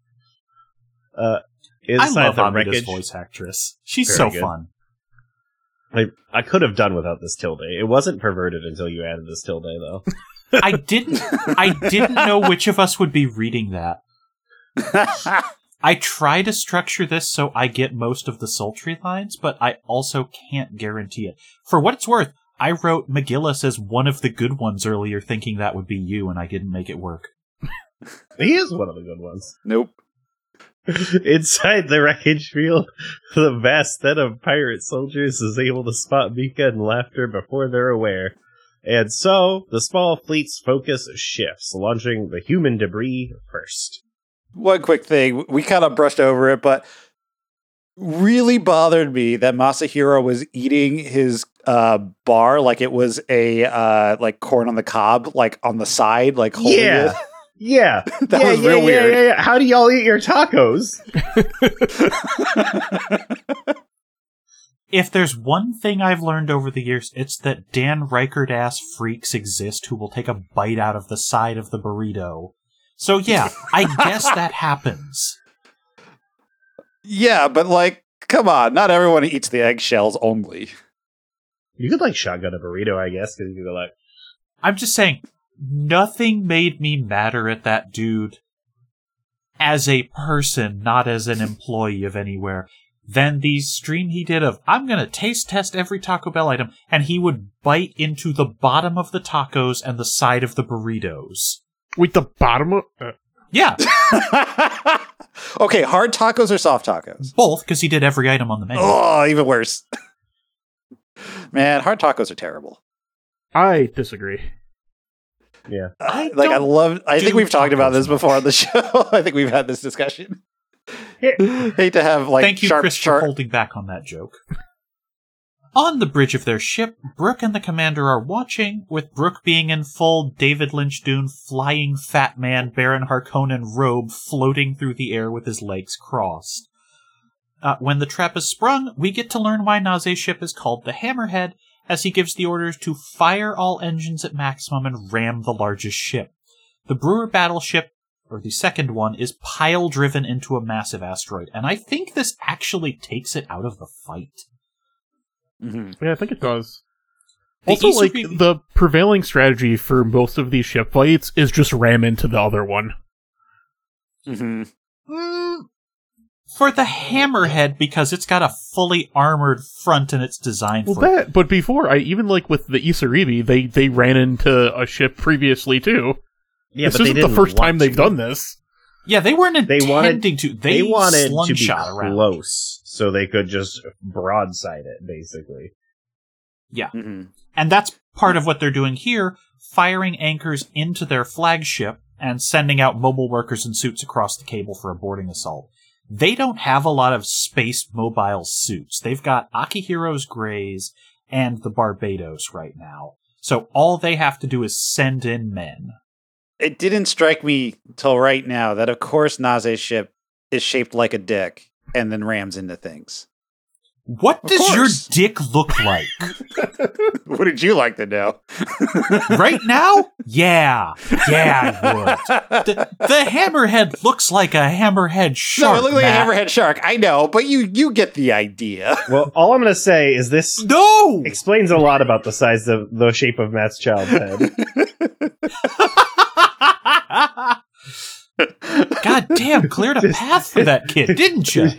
Uh, inside I love the Amida's wreckage, voice actress. She's Very so good. fun. I, I could have done without this tilde. It wasn't perverted until you added this tilde, though. I didn't I didn't know which of us would be reading that. I try to structure this so I get most of the sultry lines, but I also can't guarantee it. For what it's worth, I wrote McGillis as one of the good ones earlier, thinking that would be you, and I didn't make it work. He is one of the good ones. Nope. Inside the wreckage field, the vast set of pirate soldiers is able to spot Mika and Laughter before they're aware. And so, the small fleet's focus shifts, launching the human debris first. One quick thing, we kind of brushed over it, but really bothered me that Masahiro was eating his uh, bar like it was a uh, like corn on the cob, like on the side, like holding Yeah. it. Yeah, That yeah, was yeah, real yeah, weird. yeah, yeah. How do y'all eat your tacos? If there's one thing I've learned over the years, it's that Dan Reichert-ass freaks exist who will take a bite out of the side of the burrito. So yeah, I guess that happens. Yeah, but like, come on, not everyone eats the eggshells only. You could like shotgun a burrito, I guess, because you could go like, I'm just saying, nothing made me madder at that dude as a person, not as an employee of anywhere, than the stream he did of, I'm going to taste test every Taco Bell item, and he would bite into the bottom of the tacos and the side of the burritos. Wait, the bottom of... Uh, Yeah. Okay, hard tacos or soft tacos? Both, because he did every item on the menu. Oh, even worse. Man, hard tacos are terrible. I disagree. Yeah. I Uh, like I don't love. I think do we've talked about tacos this before on the show. I think we've had this discussion. Hate to have like Thank you, sharp, Chris, for sharp. holding back on that joke. On the bridge of their ship, Brooke and the commander are watching, with Brooke being in full David Lynch Dune flying fat man Baron Harkonnen robe floating through the air with his legs crossed. Uh, when the trap is sprung, we get to learn why Naze's ship is called the Hammerhead, as he gives the orders to fire all engines at maximum and ram the largest ship. The Brewer battleship, or the second one, is pile-driven into a massive asteroid, and I think this actually takes it out of the fight. Mm-hmm. Yeah, I think it does. The Also, like, Isuri- the prevailing strategy for most of these ship fights is just ram into the other one. Mm-hmm. Mm, for the Hammerhead, because it's got a fully armored front and it's designed Well, for it. that, but before, I even like with the Isaribi, they, they ran into a ship previously, too. Yeah, this but they isn't the didn't first want time they've to. done this. Yeah, they weren't They intending wanted- to. They, They wanted to be slungshot around. close, so they could just broadside it, basically. Yeah. Mm-hmm. And that's part of what they're doing here, firing anchors into their flagship and sending out mobile workers in suits across the cable for a boarding assault. They don't have a lot of space mobile suits. They've got Akihiro's Greys and the Barbados right now. So all they have to do is send in men. It didn't strike me till right now that, of course, Naze's ship is shaped like a dick and then rams into things. What Of does your course. dick look like? What did you like to know? Right now? Yeah. Yeah, I would. The, the hammerhead looks like a hammerhead shark. No, it looked like Matt. a hammerhead shark. I know, but you you get the idea. Well, all I'm going to say is this No! explains a lot about the size of the shape of Matt's child's head. God damn, cleared a path for that kid, didn't you?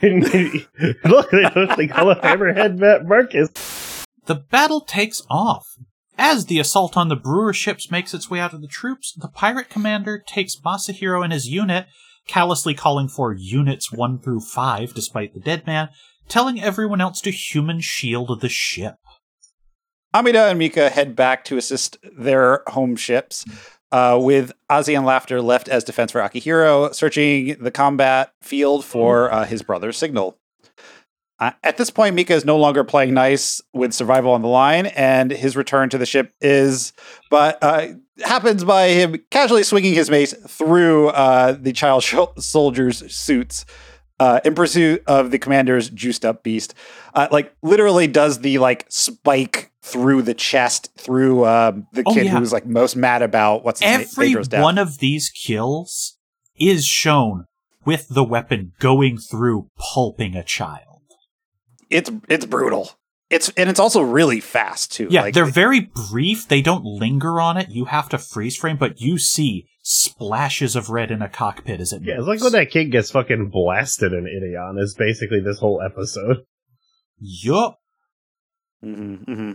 Look, they, they call it Hammerhead Matt Marcus. The battle takes off. As the assault on the Brewer ships makes its way out of the troops, the pirate commander takes Masahiro and his unit, callously calling for units one through five despite the dead man, telling everyone else to human shield the ship. Amida and Mika head back to assist their home ships, uh, with Ozzy and Laughter left as defense for Akihiro, searching the combat field for uh, his brother's signal. Uh, at this point, Mika is no longer playing nice with survival on the line, and his return to the ship is, but uh, happens by him casually swinging his mace through uh, the child sh- soldiers' suits. Uh, in pursuit of the commander's juiced up beast, uh, like literally does the like spike through the chest through um, the Oh, kid yeah. who's like most mad about what's his name, Every Pedro's death. one of these kills is shown with the weapon going through pulping a child. It's it's brutal. It's and it's also really fast too. Yeah, like, they're very brief. They don't linger on it. You have to freeze frame, but you see splashes of red in a cockpit as it Yeah, it's moves. like when that kid gets fucking blasted in Ideon is basically this whole episode. Yup. Mm-hmm, mm-hmm.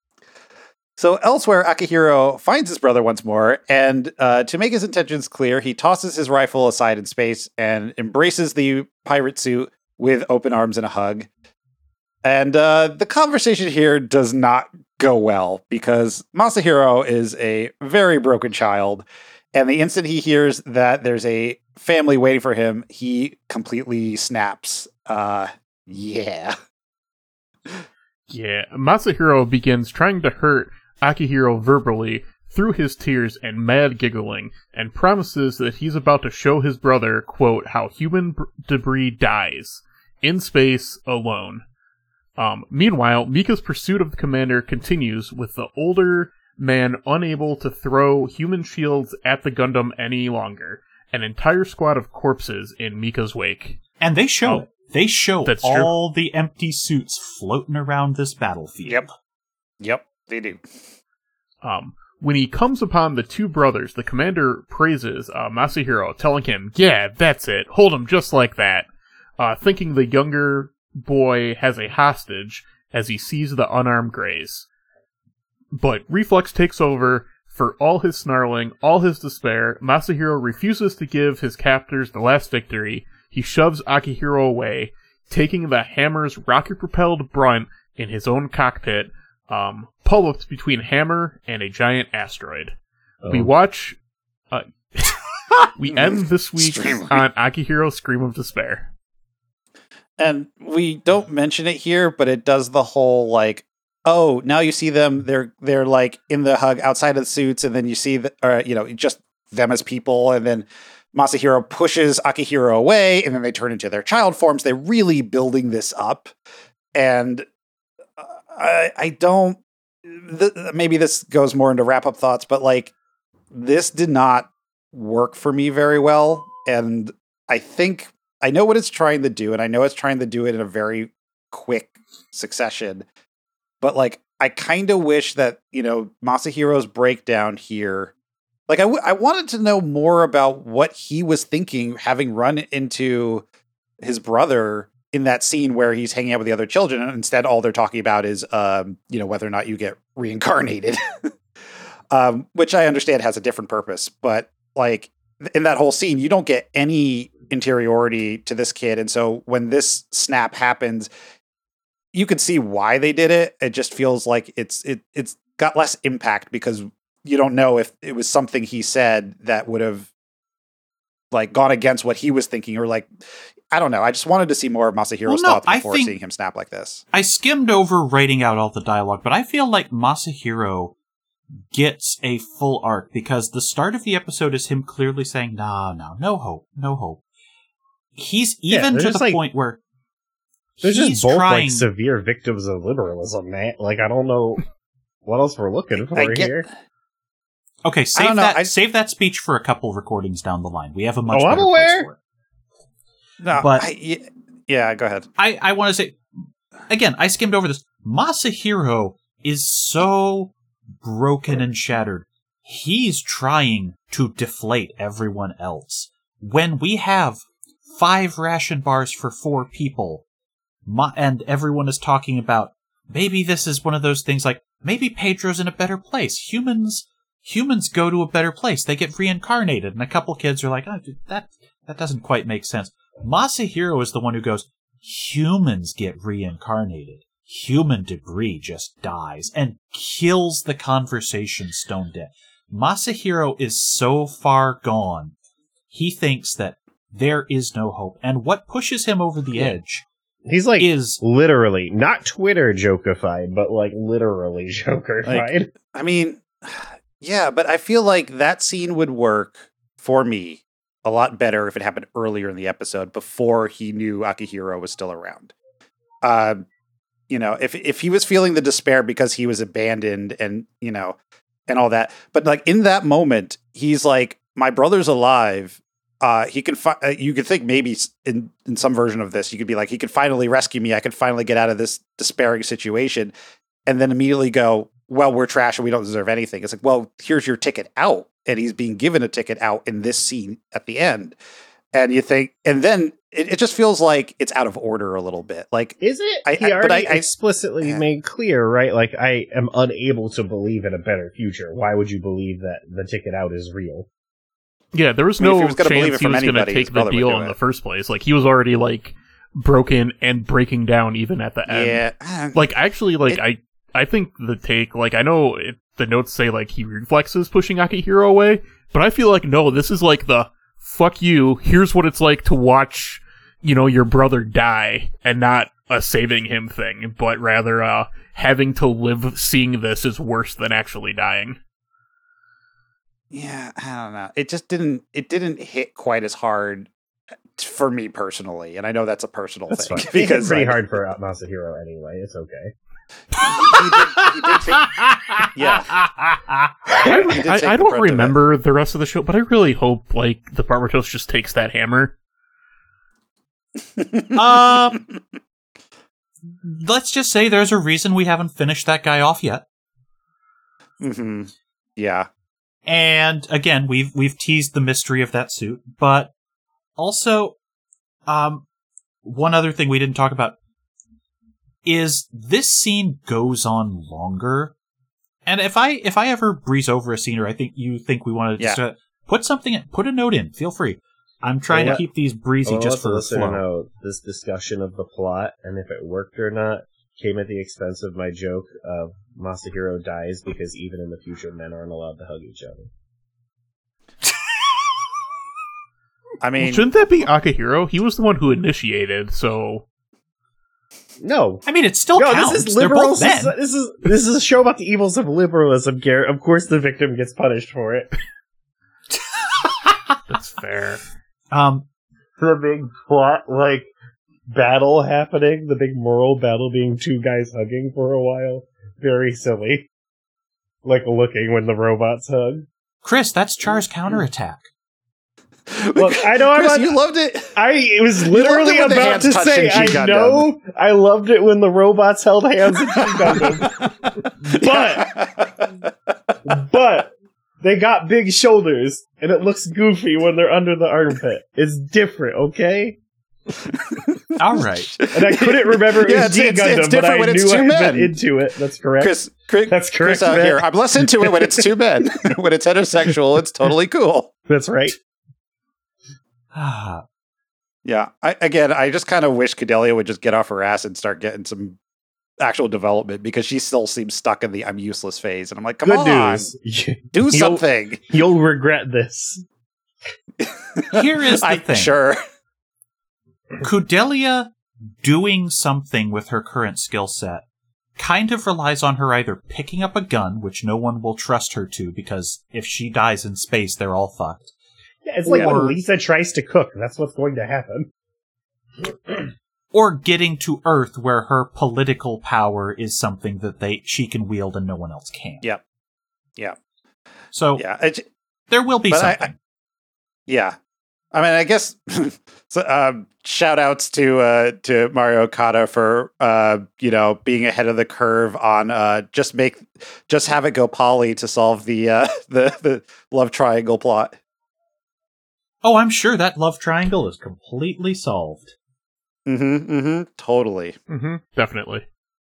So elsewhere, Akihiro finds his brother once more, and uh, to make his intentions clear, he tosses his rifle aside in space and embraces the pirate suit with open arms and a hug. And uh, the conversation here does not go well because Masahiro is a very broken child. And the instant he hears that there's a family waiting for him, he completely snaps. Uh, yeah. Yeah, Masahiro begins trying to hurt Akihiro verbally through his tears and mad giggling, and promises that he's about to show his brother, quote, how human b- debris dies, in space, alone. Um, meanwhile, Mika's pursuit of the commander continues, with the older man unable to throw human shields at the Gundam any longer. An entire squad of corpses in Mika's wake. And they show Oh, it. They show that's true. all the empty suits floating around this battlefield. Yep. Yep, they do. Um, when he comes upon the two brothers, the commander praises uh, Masahiro, telling him, yeah, that's it, hold him just like that, uh, thinking the younger boy has a hostage as he sees the unarmed Greys. But Reflex takes over, For all his snarling, all his despair, Masahiro refuses to give his captors the last victory. He shoves Akihiro away, taking the hammer's rocket-propelled brunt in his own cockpit, um, pull-ups between Hammer and a giant asteroid. Oh. We watch... Uh, we end this week Extremely. on Akihiro's Scream of Despair. And we don't mention it here, but it does the whole, like, oh, now you see them, they're, they're like, in the hug outside of the suits, and then you see, the, or, you know, just them as people, and then Masahiro pushes Akihiro away, and then they turn into their child forms. They're really building this up, and I, I don't, th- maybe this goes more into wrap-up thoughts, but, like, this did not work for me very well, and I think I know what it's trying to do, and I know it's trying to do it in a very quick succession, but like I kind of wish that, you know, Masahiro's breakdown here, like I, w- I wanted to know more about what he was thinking, having run into his brother in that scene where he's hanging out with the other children, and instead all they're talking about is um you know, whether or not you get reincarnated. um which I understand has a different purpose, but like in that whole scene, you don't get any interiority to this kid. And so when this snap happens, you can see why they did it. It just feels like it's, it, it's got less impact because you don't know if it was something he said that would have like gone against what he was thinking, or like, I don't know. I just wanted to see more of Masahiro's well, no, thoughts before think seeing him snap like this. I skimmed over writing out all the dialogue, but I feel like Masahiro gets a full arc because the start of the episode is him clearly saying, no, no, no hope, no hope. He's even yeah, to the like, point where they're he's just both trying... like severe victims of liberalism, man. Like, I don't know what else we're looking for I get... here. Okay, save that I... save that speech for a couple recordings down the line. We have a much oh, better I'm aware. place for it. No, but I, yeah, go ahead. I, I want to say, again, I skimmed over this. Masahiro is so broken and shattered. He's trying to deflate everyone else. When we have five ration bars for four people, ma- and everyone is talking about, maybe this is one of those things like, maybe Pedro's in a better place. Humans humans go to a better place. They get reincarnated. And a couple kids are like, oh, that, that doesn't quite make sense. Masahiro is the one who goes, humans get reincarnated. Human debris just dies and kills the conversation stone dead. Masahiro is so far gone, he thinks that there is no hope. And what pushes him over the edge He's like, is literally, not Twitter jokeified, but like literally jokerified. Like, I mean, yeah, but I feel like that scene would work for me a lot better if it happened earlier in the episode before he knew Akihiro was still around. Um, you know, if if he was feeling the despair because he was abandoned and, you know, and all that. But like in that moment, he's like, my brother's alive. Uh, he can. Fi- uh, you could think maybe in in some version of this, you could be like, he could finally rescue me. I could finally get out of this despairing situation, and then immediately go, well, we're trash and we don't deserve anything. It's like, well, here's your ticket out, and he's being given a ticket out in this scene at the end, and you think, and then it, it just feels like it's out of order a little bit. Like, is it? I, he I, already but I, explicitly I, made clear, right? Like, I am unable to believe in a better future. Why would you believe that the ticket out is real? Yeah, there was I mean, no he was chance he was anybody, going to take the deal in the first place. Like, he was already, like, broken and breaking down even at the end. Yeah. Like, actually, like, it, I I think the take, like, I know it, the notes say, like, he reflexes pushing Akihiro away, but I feel like, no, this is, like, the, fuck you, here's what it's like to watch, you know, your brother die, and not a saving him thing, but rather, uh, having to live seeing this is worse than actually dying. Yeah, I don't know. It just didn't. It didn't hit quite as hard for me personally, and I know that's a personal that's thing fine. because it's pretty like, hard for Masahiro anyway. It's okay. he, he did, he did take, yeah, I, I, I don't remember the rest of the show, but I really hope like the Barbatos just takes that hammer. um, let's just say there's a reason we haven't finished that guy off yet. Mm-hmm. Yeah. And again, we've we've teased the mystery of that suit, but also, um, one other thing we didn't talk about is this scene goes on longer, And if I if I ever breeze over a scene, or I think you think we want to Yeah. just uh, put something, in, put a note in. Feel free. I'm trying Well, to keep these breezy Well, just let for the the listener flow. know this discussion of the plot and if it worked or not came at the expense of my joke of Masahiro dies because even in the future men aren't allowed to hug each other. I mean, Well, shouldn't that be Akihiro? He was the one who initiated, so... No. I mean, it still No, counts. this is They're liberal. both men. soci- This is this is a show about the evils of liberalism, Garrett. Of course, the victim gets punished for it. That's fair. Um, The big plot, like battle happening, the big moral battle being two guys hugging for a while. Very silly. Like looking when the robots hug. Chris, that's Char's counterattack. Look, I know I'm Chris, on- you loved it. I was loved literally it when the about hands to touched say, in I G-Gundam. know, I loved it when the robots held hands in G-Gundam. But, but, they got big shoulders, and it looks goofy when they're under the armpit. It's different, okay? All right. And I couldn't remember it Yeah, was it's- it's- G-Gundam, it's but I different when it's knew I two had men. been into it. That's correct. Chris, Chris, That's correct, Chris out man. here. I'm less into it when it's two men. When it's heterosexual, it's totally cool. That's right. Ah, Yeah. I, again, I just kind of wish Cordelia would just get off her ass and start getting some actual development because she still seems stuck in the I'm useless phase. And I'm like, come Good on, news. do You'll- something. You'll regret this. Here is the I'm thing. sure. Kudelia doing something with her current skill set kind of relies on her either picking up a gun, which no one will trust her to because if she dies in space, they're all fucked. Yeah, it's like Or- when Lisa tries to cook. That's what's going to happen. Or getting to Earth where her political power is something that they she can wield and no one else can. Yep. Yeah. So Yeah. It, there will be But I- something. yeah. I mean, I guess so, um, shout outs to uh, to Mario Okada for uh, you know being ahead of the curve on uh, just make just have it go poly to solve the uh, the the love triangle plot. Oh, I'm sure that love triangle is completely solved. Mm-hmm. Mm-hmm. Totally. Mm-hmm. Definitely.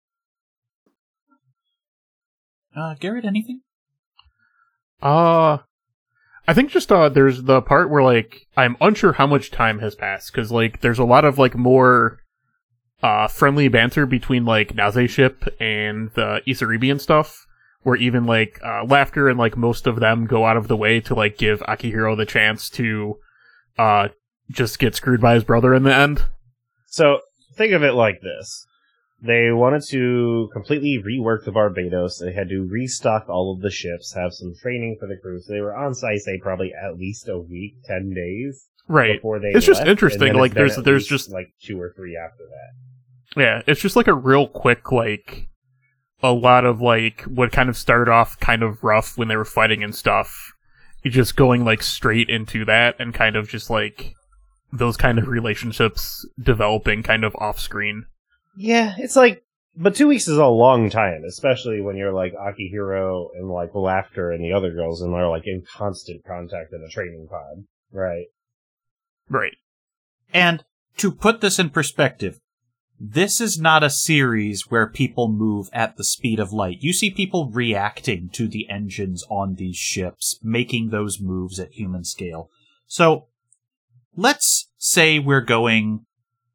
Uh, Garrett, anything? Uh, I think just, uh, there's the part where, like, I'm unsure how much time has passed, because, like, there's a lot of, like, more, uh, friendly banter between, like, Naze ship and the Isaribi and stuff, where even, like, uh, Laughter and, like, most of them go out of the way to, like, give Akihiro the chance to, uh, just get screwed by his brother in the end. So, think of it like this. They wanted to completely rework the Barbados. They had to restock all of the ships, have some training for the crew. So they were on Saisei probably at least a week, ten days Right. before they It's just left, interesting, and then like, it's been there's- at there's least, just- like two or three after that. Yeah, it's just like a real quick, like, a lot of, like, what kind of started off kind of rough when they were fighting and stuff. You just going, like, straight into that and kind of just, like, those kind of relationships developing kind of off screen. Yeah, it's like, but two weeks is a long time, especially when you're like Akihiro and like Laughter and the other girls and they're like in constant contact in a training pod, right? Right. And to put this in perspective, this is not a series where people move at the speed of light. You see people reacting to the engines on these ships, making those moves at human scale. So, let's say we're going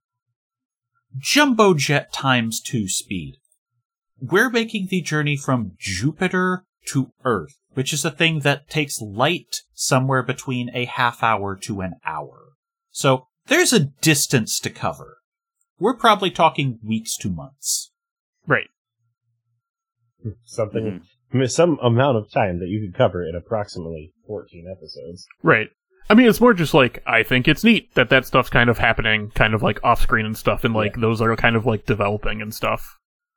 jumbo jet times two speed. We're making the journey from Jupiter to Earth, which is a thing that takes light somewhere between a half hour to an hour. So, there's a distance to cover. We're probably talking weeks to months. Right. Something, some amount of time that you could cover in approximately fourteen episodes. Right. I mean, it's more just like, I think it's neat that that stuff's kind of happening, kind of like off screen and stuff, and like Yeah. those are kind of like developing and stuff.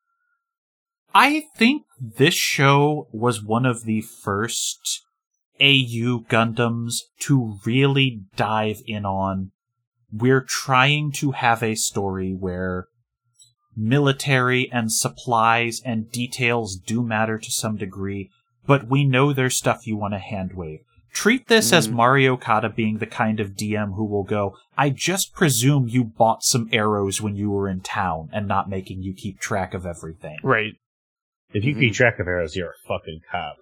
I think this show was one of the first A U Gundams to really dive in on, we're trying to have a story where military and supplies and details do matter to some degree, but we know there's stuff you want to handwave. Treat this Mm. as Mario Okada being the kind of D M who will go, I just presume you bought some arrows when you were in town and not making you keep track of everything. Right. If you Mhm. keep track of arrows, you're a fucking cop.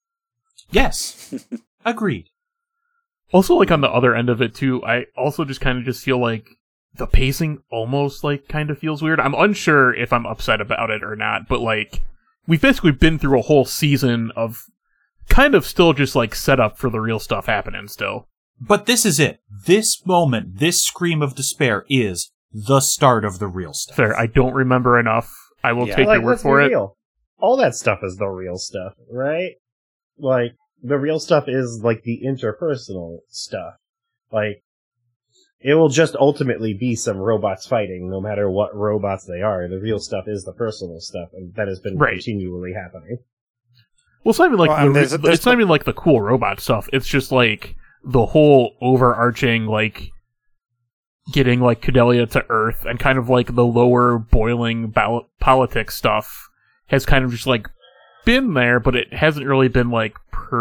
Yes. Agreed. Also, like, on the other end of it, too, I also just kind of just feel like the pacing almost, like, kind of feels weird. I'm unsure if I'm upset about it or not, but, like, we've basically been through a whole season of kind of still just, like, set up for the real stuff happening still. But this is it. This moment, this scream of despair is the start of the real stuff. Fair, I don't remember enough. I will Yeah. take like, your word let's for be it. real. All that stuff is the real stuff, right? Like, the real stuff is, like, the interpersonal stuff. Like, it will just ultimately be some robots fighting, no matter what robots they are. The real stuff is the personal stuff, and that has been Right. continually happening. Well, it's not even like Well, the, and there's- there's it's not even like the cool robot stuff. It's just like the whole overarching, like, getting like Cordelia to Earth and kind of like the lower boiling bal- politics stuff has kind of just like been there, but it hasn't really been like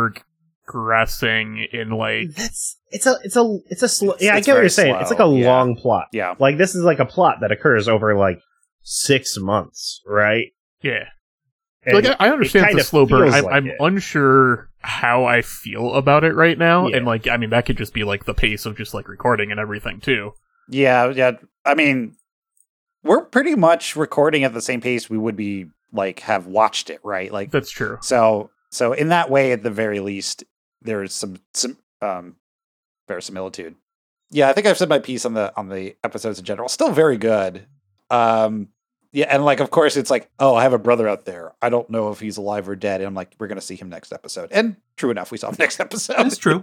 progressing in like. That's it's a it's a it's a slow. It's- Yeah, I it's get what very you're saying. It's like a slow, yeah. long plot. Yeah. Like, this is like a plot that occurs over like six months, right? Yeah. And Like, I, I understand kind it's a of slow burn. feels I'm, like I'm it. unsure how I feel about it right now. Yeah. And, like, I mean, that could just be, like, the pace of just, like, recording and everything, too. Yeah, yeah. I mean, we're pretty much recording at the same pace we would be like have watched it, right? Like, That's true. so so in that way, at the very least, there's some some um verisimilitude. Yeah, I think I've said my piece on the on the episodes in general. Still very good. Um, yeah, and like, of course, it's like, oh, I have a brother out there. I don't know if he's alive or dead. And I'm like, we're gonna see him next episode. And true enough, we saw him next episode. That's true.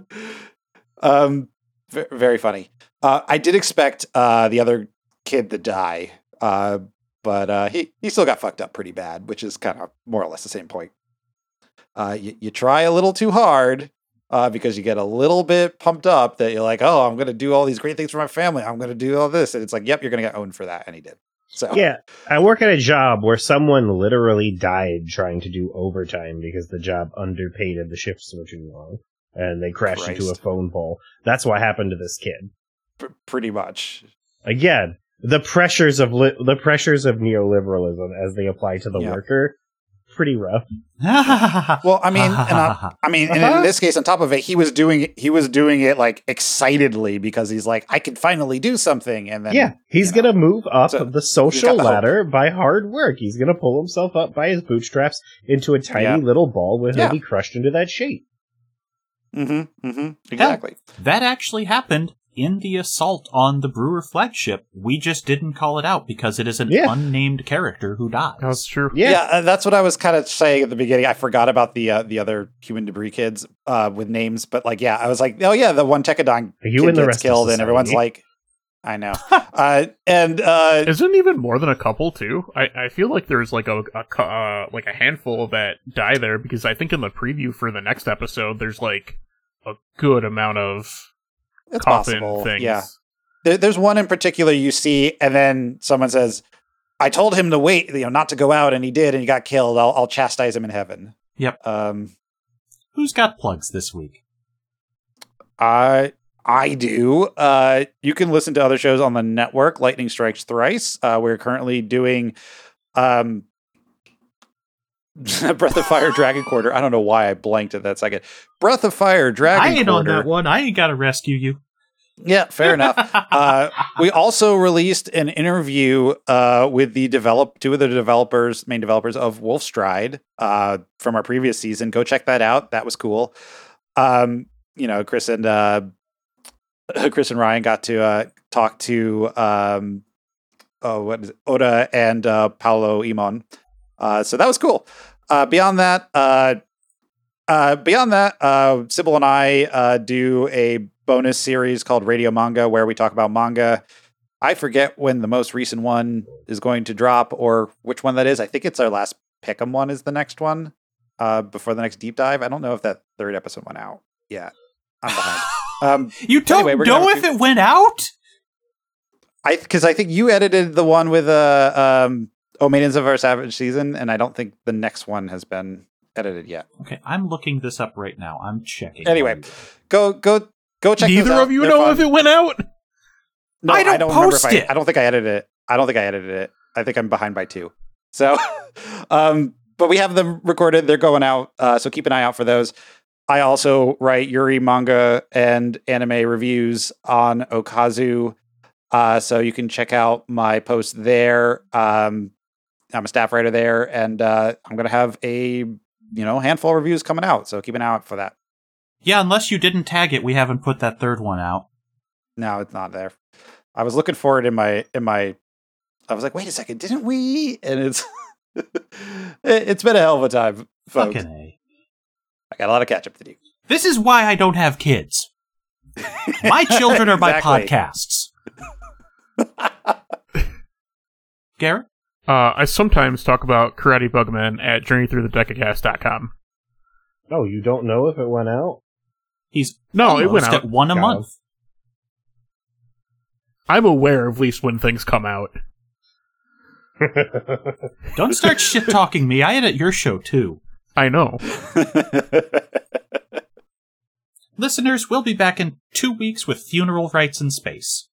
um, v- very funny. Uh, I did expect uh the other kid to die. Uh, but uh, he he still got fucked up pretty bad, which is kind of more or less the same point. Uh, you, you try a little too hard uh, because you get a little bit pumped up that you're like, oh, I'm going to do all these great things for my family. I'm going to do all this. And it's like, yep, you're going to get owned for that. And he did. So Yeah, I work at a job where someone literally died trying to do overtime because the job underpaid and the shifts were too long, and they crashed Christ. into a phone pole. That's what happened to this kid. pr- pretty much. Again, the pressures of li- the pressures of neoliberalism as they apply to the Yeah. worker, pretty rough. Well, I mean, and I, I mean, and in this case, on top of it, he was doing he was doing it like excitedly because he's like, I can finally do something, and then Yeah, he's you know. gonna move up So, the he's social got the hope. ladder by hard work. He's gonna pull himself up by his bootstraps into a tiny Yeah. little ball where Yeah. he'll be crushed into that shape. Mm-hmm, mm-hmm, exactly. That actually happened in the assault on the Brewer flagship. We just didn't call it out because it is an Yeah. unnamed character who dies. That's true. Yeah, Yeah, uh, that's what I was kind of saying at the beginning. I forgot about the uh, the other human debris kids uh, with names, but like, yeah, I was like, oh yeah, the one Tekadon You kid and the gets rest of killed, and society. everyone's like, I know, uh, and uh, Isn't even more than a couple too? I, I feel like there's like a, a cou- uh, like a handful that die there because I think in the preview for the next episode there's like a good amount of it's coffin possible. things. Yeah, there, there's one in particular you see, and then someone says, "I told him to wait, you know, not to go out, and he did, and he got killed. I'll, I'll chastise him in heaven." Yep. Um, Who's got plugs this week? I I do. Uh, you can listen to other shows on the network. Lightning Strikes Thrice. Uh, we're currently doing um, Breath of Fire Dragon Quarter. I don't know why I blanked at that second. Breath of Fire Dragon I ain't Quarter. on that one. I ain't got to rescue you. Yeah, fair enough. Uh, we also released an interview uh, with the develop two of the developers, main developers of Wolfstride uh, from our previous season. Go check that out. That was cool. Um, you know, Chris and uh, Chris and Ryan got to uh, talk to um, oh, what is it? Oda and uh, Paolo Imon. Uh, so that was cool. Uh, beyond that, uh, uh, beyond that, uh, Sybil and I uh, do a bonus series called Radio Manga where we talk about manga. I forget when the most recent one is going to drop or which one that is. I think it's our last Pick'em one is the next one uh, before the next deep dive. I don't know if that third episode went out yet. I'm behind. Um, You don't Anyway, we're gonna know have if to- it went out? I because I think you edited the one with uh, um, Oh Maidens of Our Savage Season, and I don't think the next one has been edited yet. Okay, I'm looking this up right now. I'm checking. Anyway, go go go check. Neither those out. of you They're know fun. if it went out. No, I don't remember post if I, it. I don't think I edited it. I don't think I edited it. I think I'm behind by two. So, um, but we have them recorded. They're going out, uh, so keep an eye out for those. I also write Yuri manga and anime reviews on Okazu, uh, so you can check out my post there. Um, I'm a staff writer there, and uh, I'm going to have a you know handful of reviews coming out, so keep an eye out for that. Yeah, unless you didn't tag it, we haven't put that third one out. No, it's not there. I was looking for it in my in my. I was like, wait a second, didn't we? And it's it's been a hell of a time, folks. Fucking A. I got a lot of catch up to do. This is why I don't have kids. My children are my Exactly. podcasts. Garrett? Uh, I sometimes talk about Karate Bugman at journey through the decacast dot com. Oh, you don't know if it went out? He's No, it went almost out. at one a Got month. I'm aware of least when things come out. Don't start shit-talking me. I edit your show, too. I know. Listeners, we'll be back in two weeks with Funeral Rites in Space.